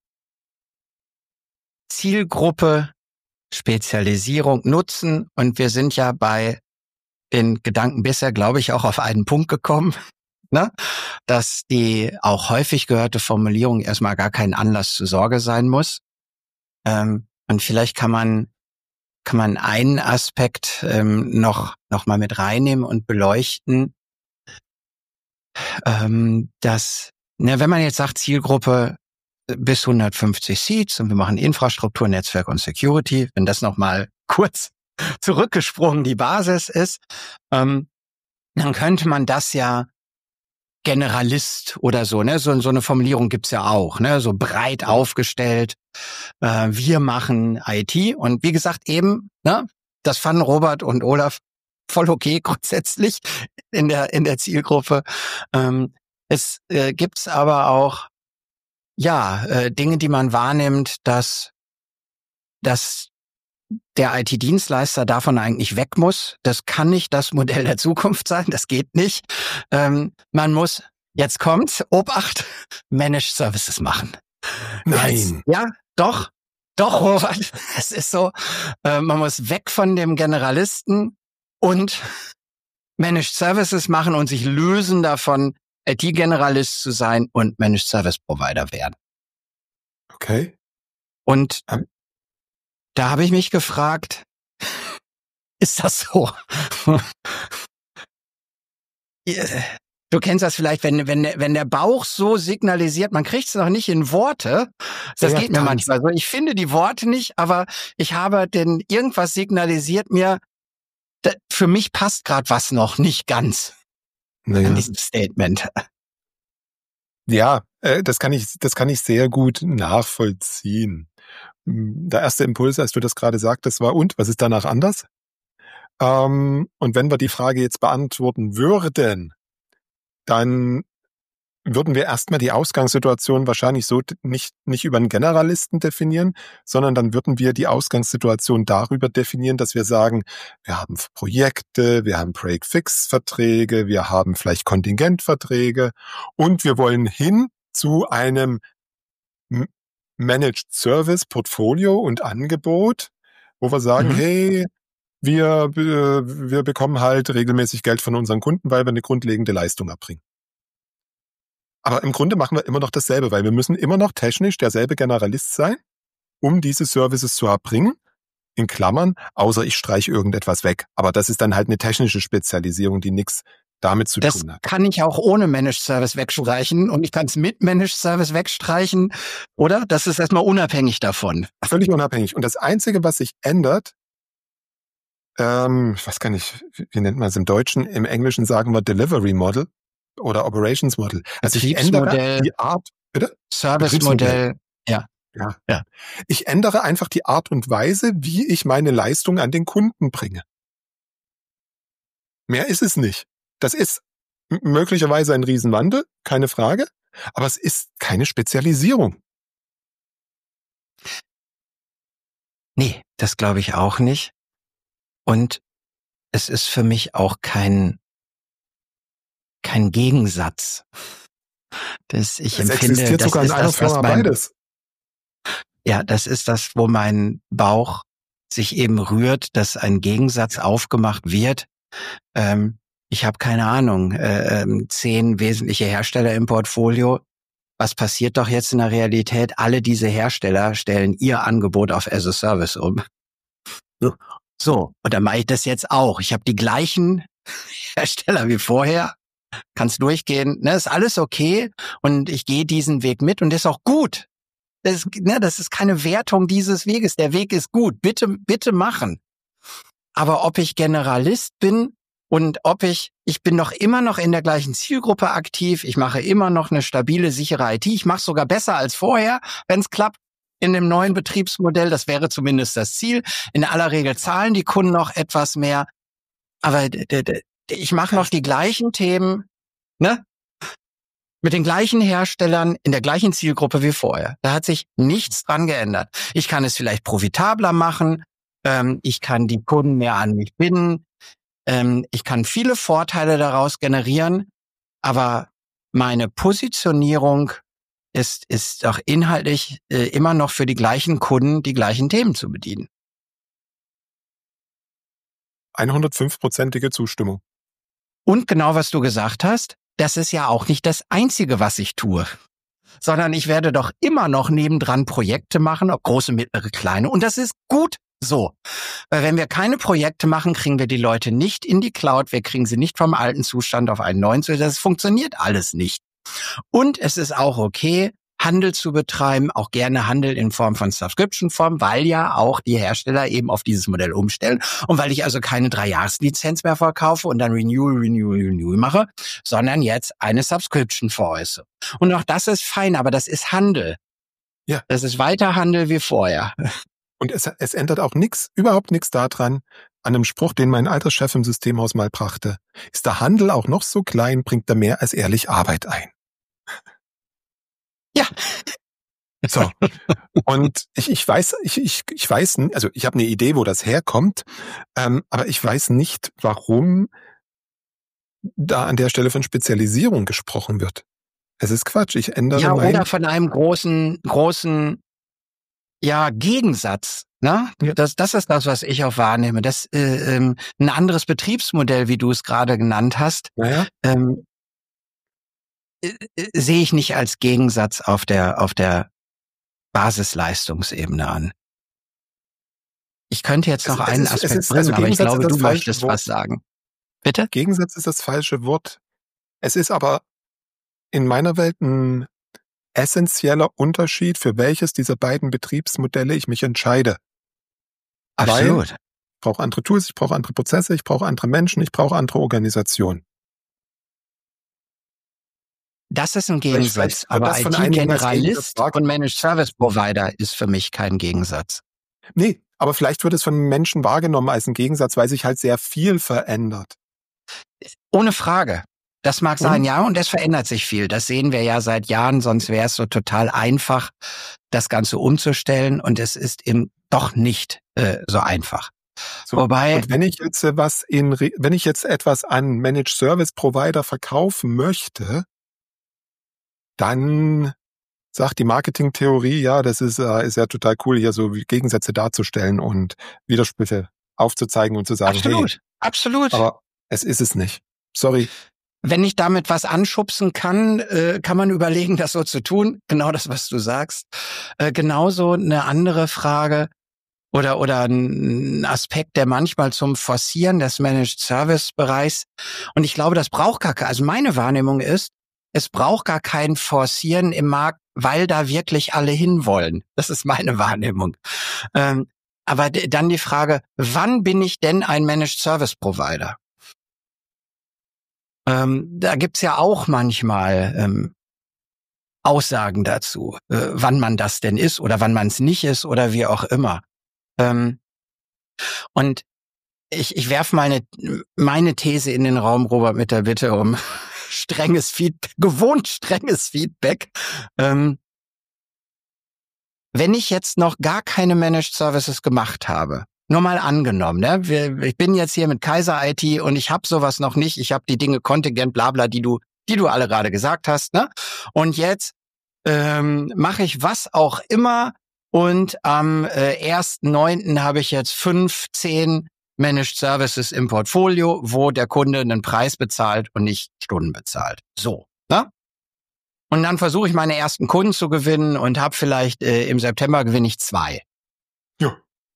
Zielgruppe, Spezialisierung, Nutzen und wir sind ja bei den Gedanken bisher, glaube ich, auch auf einen Punkt gekommen. Ne? Dass die auch häufig gehörte Formulierung erstmal gar kein Anlass zur Sorge sein muss. Ähm, und vielleicht kann man kann man einen Aspekt ähm, noch noch mal mit reinnehmen und beleuchten, ähm, dass ne, wenn man jetzt sagt Zielgruppe bis hundertfünfzig Seats und wir machen Infrastruktur, Netzwerk und Security, wenn das noch mal kurz zurückgesprungen die Basis ist, ähm, dann könnte man das ja Generalist oder so, ne? So, so eine Formulierung gibt's ja auch, ne? So breit aufgestellt. Äh, wir machen I T und wie gesagt eben, ne? Das fanden Robert und Olaf voll okay grundsätzlich in der in der Zielgruppe. Ähm, es äh, gibt's aber auch ja äh, Dinge, die man wahrnimmt, dass dass der I T-Dienstleister davon eigentlich weg muss. Das kann nicht das Modell der Zukunft sein. Das geht nicht. Ähm, man muss, jetzt kommt's, Obacht, Managed Services machen. Nein. Jetzt, ja, doch, doch, Robert. Es ist so, äh, man muss weg von dem Generalisten und Managed Services machen und sich lösen davon, I T-Generalist zu sein und Managed Service Provider werden. Okay. Und Ähm. da habe ich mich gefragt, ist das so? Du kennst das vielleicht, wenn, wenn, wenn der Bauch so signalisiert, man kriegt es noch nicht in Worte. Das Ja, geht mir ganz. manchmal so. Ich finde die Worte nicht, aber ich habe denn irgendwas signalisiert mir, da, für mich passt gerade was noch nicht ganz Naja. an diesem Statement. Ja, äh, das kann ich, das kann ich sehr gut nachvollziehen. Der erste Impuls, als du das gerade sagtest, war, und, was ist danach anders? Ähm, und wenn wir die Frage jetzt beantworten würden, dann würden wir erstmal die Ausgangssituation wahrscheinlich so nicht, nicht über einen Generalisten definieren, sondern dann würden wir die Ausgangssituation darüber definieren, dass wir sagen, wir haben Projekte, wir haben Break-Fix-Verträge, wir haben vielleicht Kontingentverträge und wir wollen hin zu einem Managed Service Portfolio und Angebot, wo wir sagen, mhm. hey, wir, wir bekommen halt regelmäßig Geld von unseren Kunden, weil wir eine grundlegende Leistung erbringen. Aber im Grunde machen wir immer noch dasselbe, weil wir müssen immer noch technisch derselbe Generalist sein, um diese Services zu erbringen. In Klammern, außer ich streiche irgendetwas weg. Aber das ist dann halt eine technische Spezialisierung, die nichts damit zu das tun hat. Das kann ich auch ohne Managed Service wegstreichen und ich kann es mit Managed Service wegstreichen, oder? Das ist erstmal unabhängig davon. Völlig unabhängig. Und das Einzige, was sich ändert, ähm, ich weiß gar nicht, wie nennt man es im Deutschen? Im Englischen sagen wir Delivery Model oder Operations Model. Also ich ändere die Art, bitte? Service Modell, ja. Ja. ja. Ich ändere einfach die Art und Weise, wie ich meine Leistung an den Kunden bringe. Mehr ist es nicht. Das ist m- möglicherweise ein Riesenwandel, keine Frage, aber es ist keine Spezialisierung. Nee, das glaube ich auch nicht. Und es ist für mich auch kein kein Gegensatz. Das ich es empfinde, existiert das sogar ist in einer das, was Firma mein, beides. Ja, das ist das, wo mein Bauch sich eben rührt, dass ein Gegensatz aufgemacht wird. Ähm, ich habe keine Ahnung, äh, ähm, zehn wesentliche Hersteller im Portfolio. Was passiert doch jetzt in der Realität? Alle diese Hersteller stellen ihr Angebot auf as a Service um. So, so. Und dann mache ich das jetzt auch. Ich habe die gleichen Hersteller wie vorher. Kann's durchgehen. Ne, ist alles okay. Und ich gehe diesen Weg mit und das ist auch gut. Das ist, ne, das ist keine Wertung dieses Weges. Der Weg ist gut. Bitte, bitte machen. Aber ob ich Generalist bin und ob ich, ich bin noch immer noch in der gleichen Zielgruppe aktiv. Ich mache immer noch eine stabile, sichere I T. Ich mache es sogar besser als vorher, wenn es klappt. In dem neuen Betriebsmodell, das wäre zumindest das Ziel. In aller Regel zahlen die Kunden noch etwas mehr. Aber d- d- d- ich mache noch die gleichen Themen, ne? Mit den gleichen Herstellern in der gleichen Zielgruppe wie vorher. Da hat sich nichts dran geändert. Ich kann es vielleicht profitabler machen. Ähm, ich kann die Kunden mehr an mich binden. Ähm, ich kann viele Vorteile daraus generieren. Aber meine Positionierung ist, ist auch inhaltlich äh, immer noch für die gleichen Kunden die gleichen Themen zu bedienen. hundertfünf-prozentige Zustimmung. Und genau, was du gesagt hast, das ist ja auch nicht das Einzige, was ich tue. Sondern ich werde doch immer noch nebendran Projekte machen, ob große, mittlere, kleine. Und das ist gut so. Weil wenn wir keine Projekte machen, kriegen wir die Leute nicht in die Cloud. Wir kriegen sie nicht vom alten Zustand auf einen neuen Zustand. Das funktioniert alles nicht. Und es ist auch okay, Handel zu betreiben, auch gerne Handel in Form von Subscription-Form, weil ja auch die Hersteller eben auf dieses Modell umstellen und weil ich also keine Drei-Jahres-Lizenz mehr verkaufe und dann Renewal, Renewal, Renewal mache, sondern jetzt eine Subscription veräußere. Und auch das ist fein, aber das ist Handel. Ja. Das ist weiter Handel wie vorher. Und es, es ändert auch nichts, überhaupt nichts daran, an einem Spruch, den mein alter Chef im Systemhaus mal brachte. Ist der Handel auch noch so klein, bringt er mehr als ehrlich Arbeit ein. Ja. So. Und ich, ich weiß, ich, ich, ich weiß, also ich habe eine Idee, wo das herkommt, ähm, aber ich weiß nicht, warum da an der Stelle von Spezialisierung gesprochen wird. Es ist Quatsch. Ich ändere Ja, mein... oder von einem großen, großen, ja, Gegensatz. Ne? Ja. Das, das ist das, was ich auch wahrnehme. Das äh, ähm, ein anderes Betriebsmodell, wie du es gerade genannt hast, Naja. ähm, äh, äh, sehe ich nicht als Gegensatz auf der auf der Basisleistungsebene an. Ich könnte jetzt noch Es- es einen ist- es Aspekt ist- bringen, also aber ich Gegensatz glaube, ist das du falsche möchtest Wort. was sagen. Bitte? Gegensatz ist das falsche Wort. Es ist aber in meiner Welt ein essentieller Unterschied, für welches dieser beiden Betriebsmodelle ich mich entscheide. Weil Absolut. ich brauche andere Tools, ich brauche andere Prozesse, ich brauche andere Menschen, ich brauche andere Organisationen. Das ist ein Vielleicht- Gegensatz, vielleicht wird aber das von einigen als I T-Generalist Gegensatz und Managed Service Provider ist für mich kein Gegensatz. Nee, aber vielleicht wird es von Menschen wahrgenommen als ein Gegensatz, weil sich halt sehr viel verändert. Ohne Frage. Das mag Und? sein, ja, und es verändert sich viel. Das sehen wir ja seit Jahren, sonst wäre es so total einfach, das Ganze umzustellen, und es ist eben doch nicht äh, so einfach. So, Wobei, und wenn ich jetzt äh, was in, Re- wenn ich jetzt etwas an Managed Service Provider verkaufen möchte, dann sagt die Marketingtheorie, ja, das ist, äh, ist ja total cool, hier so Gegensätze darzustellen und Widersprüche aufzuzeigen und zu sagen, absolut, hey, absolut. aber es ist es nicht. Sorry. Wenn ich damit was anschubsen kann, äh, kann man überlegen, das so zu tun. Genau das, was du sagst. Äh, genauso eine andere Frage oder oder ein Aspekt, der manchmal zum Forcieren des Managed Service Bereichs, und ich glaube, das braucht gar keine, also meine Wahrnehmung ist, es braucht gar kein Forcieren im Markt, weil da wirklich alle hinwollen. Das ist meine Wahrnehmung. Ähm, aber d- dann die Frage, wann bin ich denn ein Managed Service Provider? Ähm, da gibt's ja auch manchmal ähm, Aussagen dazu, äh, wann man das denn ist oder wann man es nicht ist oder wie auch immer. Ähm, und ich, ich werfe meine, meine These in den Raum, Robert, mit der Bitte um strenges Feedback, gewohnt strenges Feedback. Ähm, wenn ich jetzt noch gar keine Managed Services gemacht habe, nur mal angenommen, ne? Wir, ich bin jetzt hier mit Kaiser I T und ich habe sowas noch nicht. Ich habe die Dinge Kontingent, Blabla, die du, die du alle gerade gesagt hast, ne? Und jetzt ähm, mache ich was auch immer, und am äh, ersten neunten habe ich jetzt fünf, zehn Managed Services im Portfolio, wo der Kunde einen Preis bezahlt und nicht Stunden bezahlt. So, ne? Und dann versuche ich meine ersten Kunden zu gewinnen und habe vielleicht äh, im September gewinne ich zwei. Ja.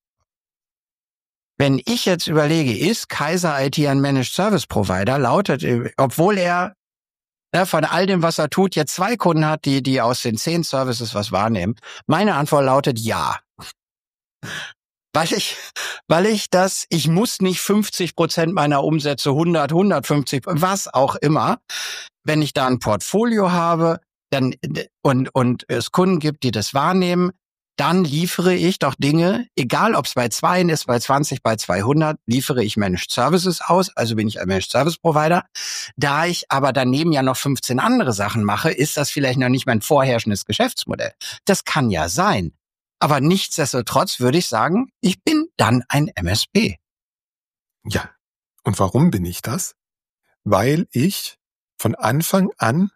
Wenn ich jetzt überlege, ist Kaiser I T ein Managed Service Provider, lautet, äh, obwohl er ja, von all dem, was er tut, jetzt zwei Kunden hat, die die aus den zehn Services was wahrnehmen. Meine Antwort lautet ja. Weil ich, weil ich das, ich muss nicht fünfzig Prozent meiner Umsätze, hundert, hundertfünfzig, was auch immer, wenn ich da ein Portfolio habe, dann, und, und es Kunden gibt, die das wahrnehmen, dann liefere ich doch Dinge, egal ob es bei zwei ist, bei zwanzig, bei zweihundert, liefere ich Managed Services aus, also bin ich ein Managed Service Provider. Da ich aber daneben ja noch fünfzehn andere Sachen mache, ist das vielleicht noch nicht mein vorherrschendes Geschäftsmodell. Das kann ja sein. Aber nichtsdestotrotz würde ich sagen, ich bin dann ein M S P. Ja. Und warum bin ich das? Weil ich von Anfang an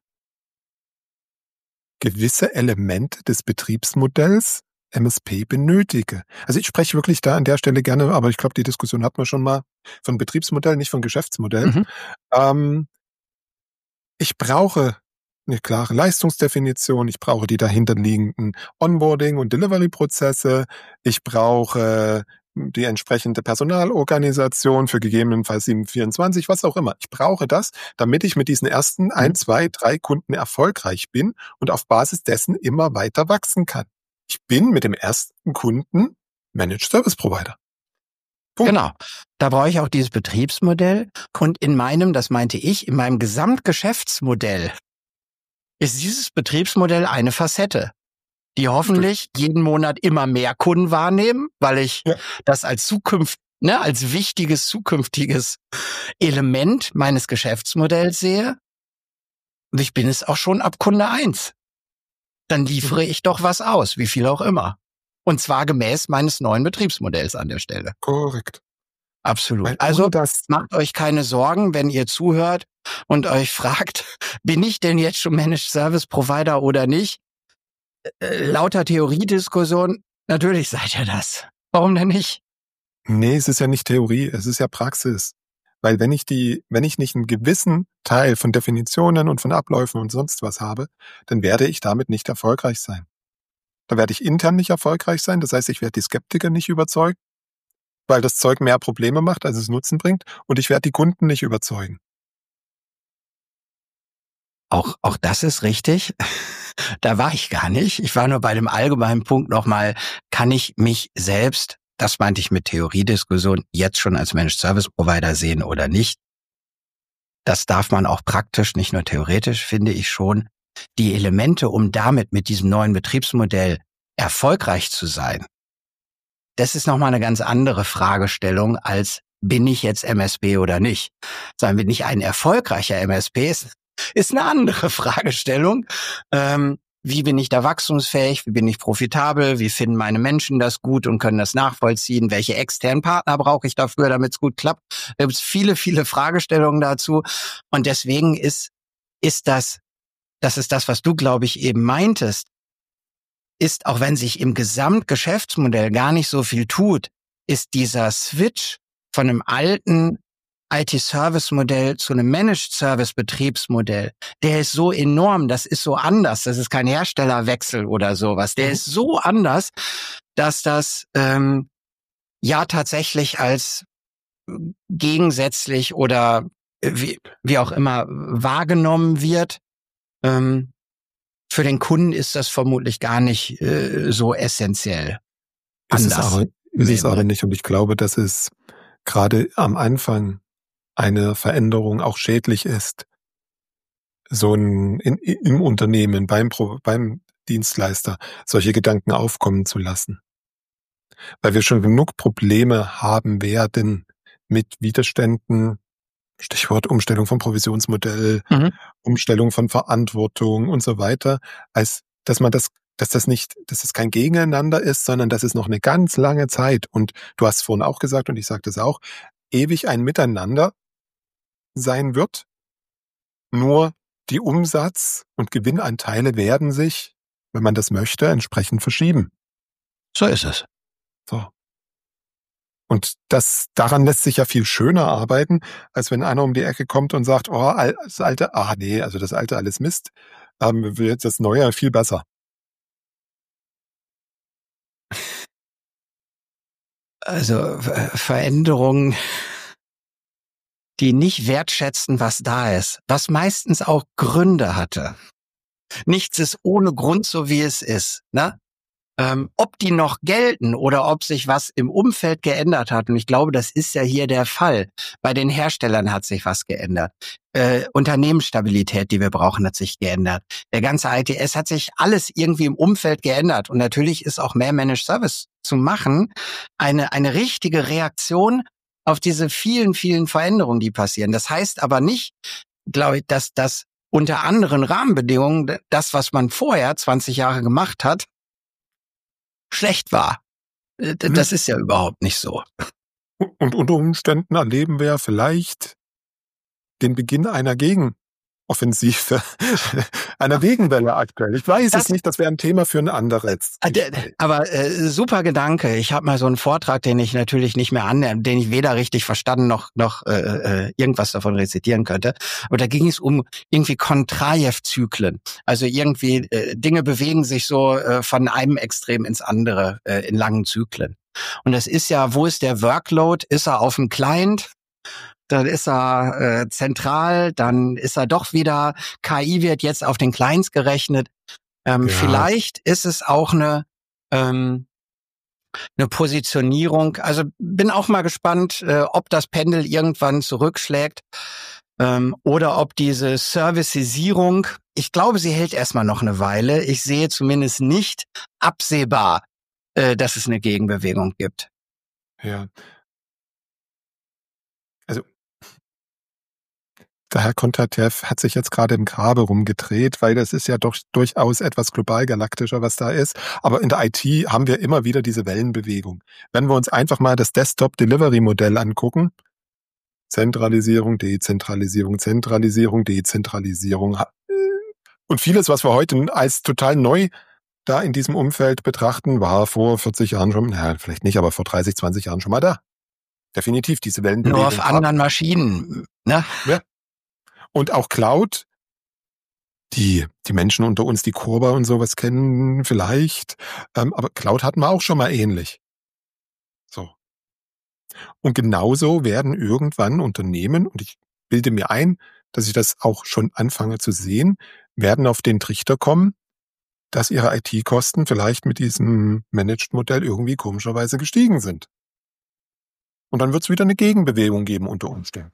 gewisse Elemente des Betriebsmodells M S P benötige. Also ich spreche wirklich da an der Stelle gerne, aber ich glaube, die Diskussion hatten wir schon mal, von Betriebsmodell, nicht von Geschäftsmodell. Mhm. Ähm, ich brauche eine klare Leistungsdefinition, ich brauche die dahinterliegenden Onboarding- und Delivery-Prozesse, ich brauche die entsprechende Personalorganisation für gegebenenfalls sieben vierundzwanzig, was auch immer. Ich brauche das, damit ich mit diesen ersten ein, zwei, drei Kunden erfolgreich bin und auf Basis dessen immer weiter wachsen kann. Ich bin mit dem ersten Kunden Managed Service Provider. Punkt. Genau. Da brauche ich auch dieses Betriebsmodell. Und in meinem, das meinte ich, in meinem Gesamtgeschäftsmodell ist dieses Betriebsmodell eine Facette, die hoffentlich jeden Monat immer mehr Kunden wahrnehmen, weil ich Ja. das als Zukunft, ne, als wichtiges zukünftiges Element meines Geschäftsmodells sehe. Und ich bin es auch schon ab Kunde eins. Dann liefere ich doch was aus, wie viel auch immer. Und zwar gemäß meines neuen Betriebsmodells an der Stelle. Korrekt. Absolut. Weil Also ohne das, macht euch keine Sorgen, wenn ihr zuhört und euch fragt, bin ich denn jetzt schon Managed Service Provider oder nicht? Äh, lauter Theoriediskussion, natürlich seid ihr das. Warum denn nicht? nee, es ist ja nicht Theorie, es ist ja Praxis. Weil wenn ich die, wenn ich nicht einen gewissen Teil von Definitionen und von Abläufen und sonst was habe, dann werde ich damit nicht erfolgreich sein. Da werde ich intern nicht erfolgreich sein. Das heißt, ich werde die Skeptiker nicht überzeugen, weil das Zeug mehr Probleme macht, als es Nutzen bringt. Und ich werde die Kunden nicht überzeugen. Auch, auch das ist richtig. Da war ich gar nicht. Ich war nur bei dem allgemeinen Punkt nochmal, kann ich mich selbst, das meinte ich mit Theoriediskussion, jetzt schon als Managed Service Provider sehen oder nicht? Das darf man auch praktisch, nicht nur theoretisch, finde ich schon. Die Elemente, um damit mit diesem neuen Betriebsmodell erfolgreich zu sein, das ist nochmal eine ganz andere Fragestellung als, bin ich jetzt M S P oder nicht? Sondern bin ich ein erfolgreicher M S P, ist, ist eine andere Fragestellung. Ähm, wie bin ich da wachstumsfähig? Wie bin ich profitabel? Wie finden meine Menschen das gut und können das nachvollziehen? Welche externen Partner brauche ich dafür, damit es gut klappt? Da gibt es viele, viele Fragestellungen dazu. Und deswegen ist, ist das, das ist das, was du, glaube ich, eben meintest, ist, auch wenn sich im Gesamtgeschäftsmodell gar nicht so viel tut, ist dieser Switch von einem alten I T-Service-Modell zu einem Managed-Service-Betriebsmodell, der ist so enorm, das ist so anders, das ist kein Herstellerwechsel oder sowas, der ist so anders, dass das ähm, ja tatsächlich als gegensätzlich oder wie, wie auch immer wahrgenommen wird. Ähm, für den Kunden ist das vermutlich gar nicht äh, so essentiell. Ist es aber, ist es aber nicht. Und ich glaube, dass es gerade am Anfang eine Veränderung auch schädlich ist, so ein, in, im Unternehmen, beim, beim Dienstleister, solche Gedanken aufkommen zu lassen. Weil wir schon genug Probleme haben werden mit Widerständen, Stichwort Umstellung vom Provisionsmodell, mhm. Umstellung von Verantwortung und so weiter, als dass man das, dass das nicht, dass es kein Gegeneinander ist, sondern dass es noch eine ganz lange Zeit, und du hast vorhin auch gesagt, und ich sage das auch, ewig ein Miteinander sein wird. Nur die Umsatz- und Gewinnanteile werden sich, wenn man das möchte, entsprechend verschieben. So ist es. So. Und das, daran lässt sich ja viel schöner arbeiten, als wenn einer um die Ecke kommt und sagt, oh, das alte, ah nee, also das alte alles Mist, ähm, wir jetzt das Neue viel besser. Also Veränderungen, die nicht wertschätzen, was da ist, was meistens auch Gründe hatte. Nichts ist ohne Grund so, wie es ist, ne? Ähm, ob die noch gelten oder ob sich was im Umfeld geändert hat. Und ich glaube, das ist ja hier der Fall. Bei den Herstellern hat sich was geändert. Äh, Unternehmensstabilität, die wir brauchen, hat sich geändert. Der ganze I T S hat sich alles irgendwie im Umfeld geändert. Und natürlich ist auch mehr Managed Service zu machen eine, eine richtige Reaktion auf diese vielen, vielen Veränderungen, die passieren. Das heißt aber nicht, glaube ich, dass das unter anderen Rahmenbedingungen das, was man vorher zwanzig Jahre gemacht hat, schlecht war. Das ist ja überhaupt nicht so. Und unter Umständen erleben wir vielleicht den Beginn einer Gegenoffensive, einer Gegenwelle aktuell. Ich weiß das, es nicht, das wäre ein Thema für ein anderes. Aber äh, super Gedanke. Ich habe mal so einen Vortrag, den ich natürlich nicht mehr annehme, den ich weder richtig verstanden noch noch äh, irgendwas davon rezitieren könnte. Aber da ging es um irgendwie Kontrajew-Zyklen. Also irgendwie äh, Dinge bewegen sich so äh, von einem Extrem ins andere äh, in langen Zyklen. Und das ist ja, wo ist der Workload? Ist er auf dem Client? Dann ist er äh, zentral, dann ist er doch wieder, K I wird jetzt auf den Clients gerechnet. Ähm, ja. Vielleicht ist es auch eine, ähm, eine Positionierung. Also bin auch mal gespannt, äh, ob das Pendel irgendwann zurückschlägt ähm, oder ob diese Servicisierung, ich glaube, sie hält erstmal noch eine Weile. Ich sehe zumindest nicht absehbar, äh, dass es eine Gegenbewegung gibt. Ja. Also der Herr Kontatev hat sich jetzt gerade im Grabe rumgedreht, weil das ist ja doch durchaus etwas global galaktischer, was da ist. Aber in der I T haben wir immer wieder diese Wellenbewegung. Wenn wir uns einfach mal das Desktop-Delivery-Modell angucken, Zentralisierung, Dezentralisierung, Zentralisierung, Dezentralisierung. Und vieles, was wir heute als total neu da in diesem Umfeld betrachten, war vor vierzig Jahren schon, naja, vielleicht nicht, aber vor dreißig, zwanzig Jahren schon mal da. Definitiv, diese Wellenbewegung. Nur auf anderen Maschinen, ne? Ja. Und auch Cloud die, die Menschen unter uns, die Corba und sowas kennen vielleicht. Ähm, aber Cloud hatten wir auch schon mal ähnlich. So. Und genauso werden irgendwann Unternehmen, und ich bilde mir ein, dass ich das auch schon anfange zu sehen, werden auf den Trichter kommen, dass ihre I T-Kosten vielleicht mit diesem Managed-Modell irgendwie komischerweise gestiegen sind. Und dann wird es wieder eine Gegenbewegung geben unter Umständen.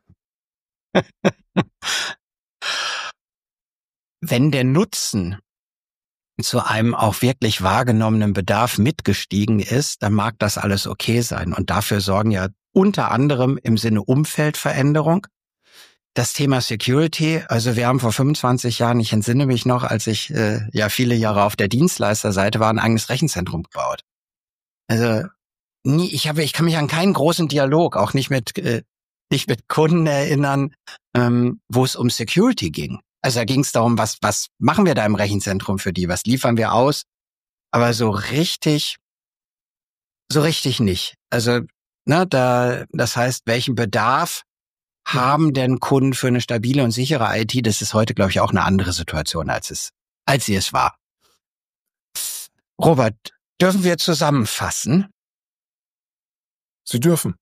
Wenn der Nutzen zu einem auch wirklich wahrgenommenen Bedarf mitgestiegen ist, dann mag das alles okay sein. Und dafür sorgen ja unter anderem im Sinne Umfeldveränderung das Thema Security. Also wir haben vor fünfundzwanzig Jahren, ich entsinne mich noch, als ich äh, ja viele Jahre auf der Dienstleisterseite war, ein eigenes Rechenzentrum gebaut. Also nie, ich habe, ich kann mich an keinen großen Dialog, auch nicht mit äh, nicht mit Kunden erinnern, ähm, wo es um Security ging. Also da ging es darum, was was machen wir da im Rechenzentrum für die, was liefern wir aus? Aber so richtig, so richtig nicht. Also ne, da, das heißt, welchen Bedarf haben denn Kunden für eine stabile und sichere I T? Das ist heute, glaube ich, auch eine andere Situation, als es, als sie es war. Robert, dürfen wir zusammenfassen? Sie dürfen.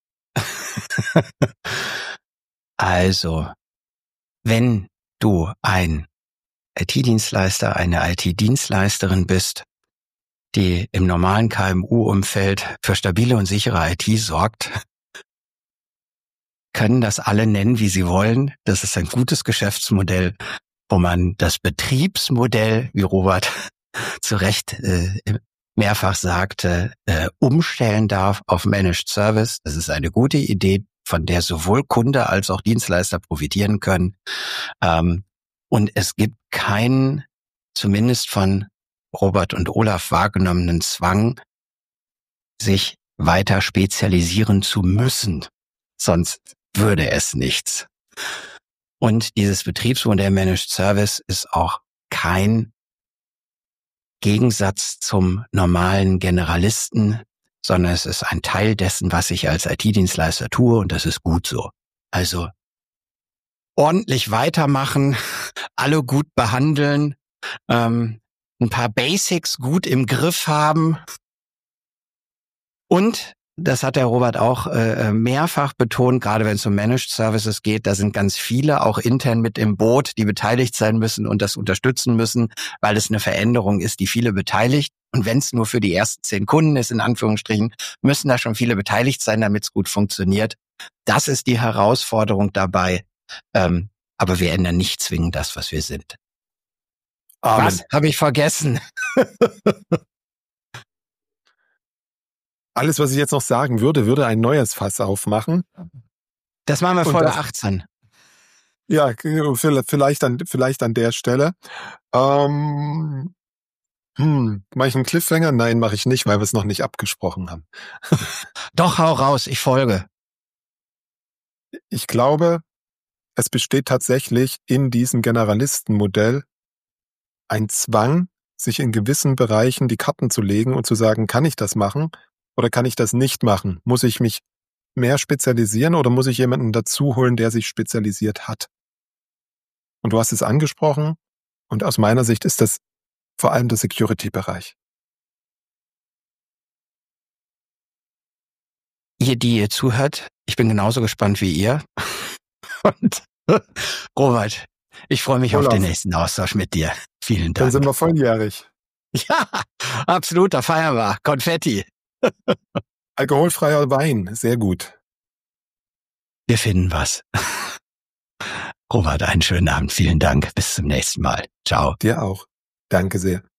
Also, wenn du ein I T-Dienstleister, eine I T-Dienstleisterin bist, die im normalen K M U-Umfeld für stabile und sichere I T sorgt, können das alle nennen, wie sie wollen. Das ist ein gutes Geschäftsmodell, wo man das Betriebsmodell, wie Robert zu Recht äh, mehrfach sagte, äh, umstellen darf auf Managed Service. Das ist eine gute Idee, von der sowohl Kunde als auch Dienstleister profitieren können. Ähm, und es gibt keinen, zumindest von Robert und Olaf wahrgenommenen Zwang, sich weiter spezialisieren zu müssen. Sonst würde es nichts. Und dieses Betriebsmodell Managed Service ist auch kein Gegensatz zum normalen Generalisten, sondern es ist ein Teil dessen, was ich als I T-Dienstleister tue, und das ist gut so. Also ordentlich weitermachen, alle gut behandeln, ähm, ein paar Basics gut im Griff haben und das hat der Robert auch äh, mehrfach betont, gerade wenn es um Managed Services geht, da sind ganz viele auch intern mit im Boot, die beteiligt sein müssen und das unterstützen müssen, weil es eine Veränderung ist, die viele beteiligt. Und wenn es nur für die ersten zehn Kunden ist, in Anführungsstrichen, müssen da schon viele beteiligt sein, damit es gut funktioniert. Das ist die Herausforderung dabei. Ähm, aber wir ändern nicht zwingend das, was wir sind. Amen. Was habe ich vergessen? Alles, was ich jetzt noch sagen würde, würde ein neues Fass aufmachen. Das machen wir Folge achtzehn. Ja, vielleicht an, vielleicht an der Stelle. Ähm, hm, mache ich einen Cliffhanger? Nein, mache ich nicht, weil wir es noch nicht abgesprochen haben. Doch, hau raus, ich folge. Ich glaube, es besteht tatsächlich in diesem Generalistenmodell ein Zwang, sich in gewissen Bereichen die Karten zu legen und zu sagen, kann ich das machen? Oder kann ich das nicht machen? Muss ich mich mehr spezialisieren oder muss ich jemanden dazu holen, der sich spezialisiert hat? Und du hast es angesprochen und aus meiner Sicht ist das vor allem der Security-Bereich. Ihr, die ihr zuhört, ich bin genauso gespannt wie ihr. Und Robert, ich freue mich Olaf. auf den nächsten Austausch mit dir. Vielen Dank. Dann sind wir volljährig. Ja, absolut, da feiern wir. Konfetti. Alkoholfreier Wein, sehr gut. Wir finden was. Robert, einen schönen Abend. Vielen Dank. Bis zum nächsten Mal. Ciao. Dir auch. Danke sehr.